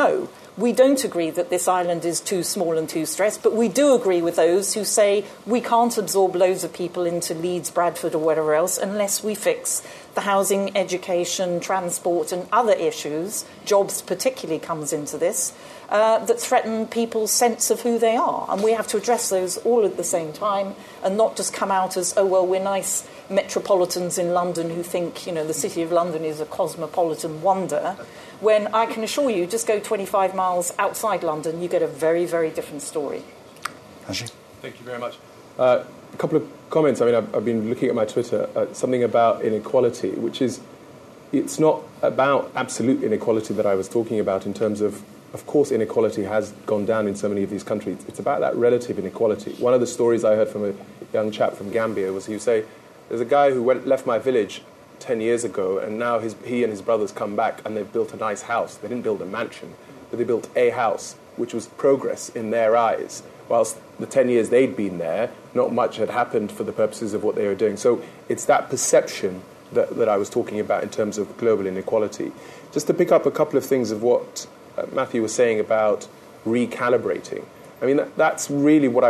We don't agree that this island is too small and too stressed, but we do agree with those who say we can't absorb loads of people into Leeds, Bradford or whatever else unless we fix the housing, education, transport and other issues, jobs particularly comes into this, that threaten people's sense of who they are. And we have to address those all at the same time and not just come out as, oh, well, we're nice metropolitans in London who think, the City of London is a cosmopolitan wonder, when I can assure you, just go 25 miles outside London, you get a very, very different story. Hashi? Thank you very much. A couple of comments. I mean, I've been looking at my Twitter, something about inequality, which is, it's not about absolute inequality that I was talking about in terms of course, inequality has gone down in so many of these countries. It's about that relative inequality. One of the stories I heard from a young chap from Gambia was he would say, there's a guy who left my village 10 years ago, and now he and his brothers come back and they've built a nice house. They didn't build a mansion, but they built a house, which was progress in their eyes. Whilst the 10 years they'd been there, not much had happened for the purposes of what they were doing. So it's that perception that I was talking about in terms of global inequality. Just to pick up a couple of things of what Matthew was saying about recalibrating. I mean, that's really what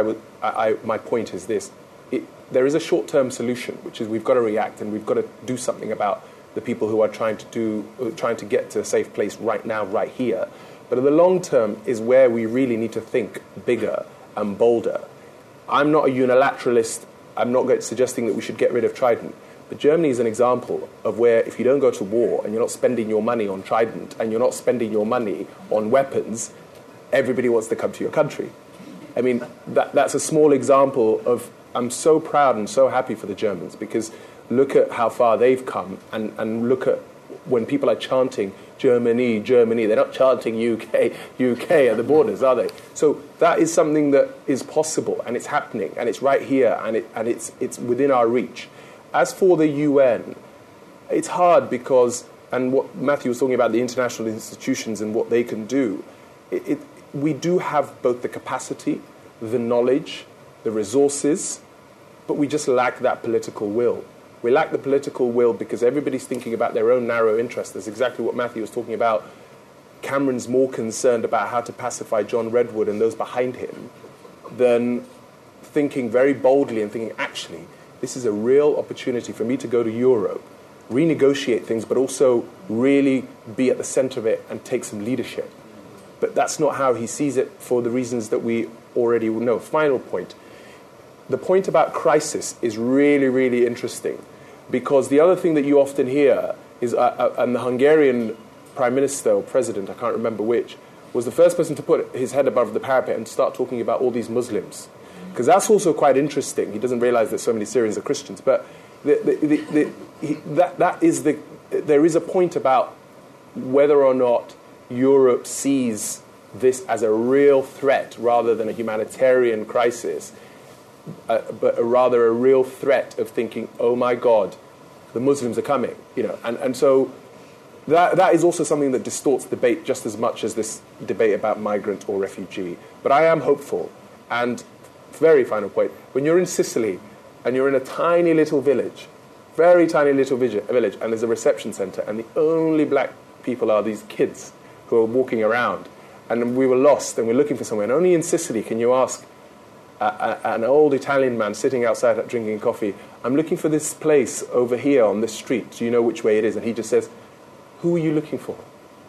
my point is this. There is a short-term solution, which is we've got to react and we've got to do something about the people who are trying to get to a safe place right now, right here. But in the long term is where we really need to think bigger and bolder. I'm not a unilateralist. I'm not suggesting that we should get rid of Trident. But Germany is an example of where if you don't go to war and you're not spending your money on Trident and you're not spending your money on weapons, everybody wants to come to your country. I mean, that's a small example of, I'm so proud and so happy for the Germans because look at how far they've come and look at when people are chanting Germany, Germany, they're not chanting UK, UK at the borders, are they? So that is something that is possible and it's happening and it's right here and it's within our reach. As for the UN, it's hard because, and what Matthew was talking about, the international institutions and what they can do, we do have both the capacity, the knowledge, the resources, but we just lack that political will. We lack the political will because everybody's thinking about their own narrow interest. That's exactly what Matthew was talking about. Cameron's more concerned about how to pacify John Redwood and those behind him than thinking very boldly and thinking, actually, this is a real opportunity for me to go to Europe, renegotiate things, but also really be at the center of it and take some leadership. But that's not how he sees it for the reasons that we already know. Final point. The point about crisis is really, really interesting because the other thing that you often hear is, and the Hungarian Prime Minister or President, I can't remember which, was the first person to put his head above the parapet and start talking about all these Muslims. Because that's also quite interesting. He doesn't realize that so many Syrians are Christians. But there is a point about whether or not Europe sees this as a real threat rather than a humanitarian crisis, but rather a real threat of thinking, oh my God, the Muslims are coming. And so that is also something that distorts debate just as much as this debate about migrant or refugee. But I am hopeful. And very final point, when you're in Sicily and you're in a tiny little village, very tiny little village, and there's a reception centre, and the only black people are these kids who are walking around, and we were lost and we're looking for somewhere, and only in Sicily can you ask an old Italian man sitting outside drinking coffee, I'm looking for this place over here on this street, do you know which way it is? And he just says, who are you looking for?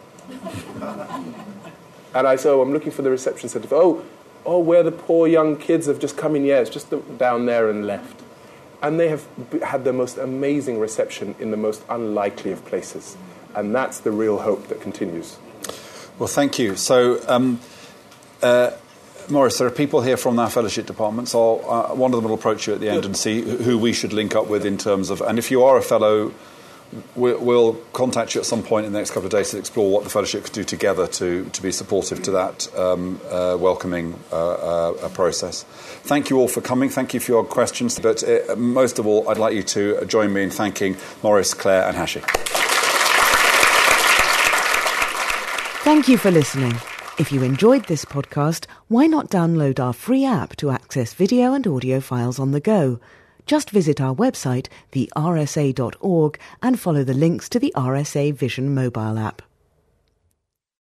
And I say, oh, I'm looking for the reception centre. Oh, where the poor young kids have just come in, yeah, it's just down there and left. And they have had the most amazing reception in the most unlikely of places. And that's the real hope that continues. Well, thank you. So, Maurice, there are people here from our fellowship department, so one of them will approach you at the end and see who we should link up with in terms of... And if you are a fellow, we'll contact you at some point in the next couple of days to explore what the fellowship could do together to be supportive to that welcoming process. Thank you all for coming. Thank you for your questions. But most of all, I'd like you to join me in thanking Maurice, Claire and Hashi. Thank you for listening. If you enjoyed this podcast, why not download our free app to access video and audio files on the go? Just visit our website, thersa.org, and follow the links to the RSA Vision mobile app.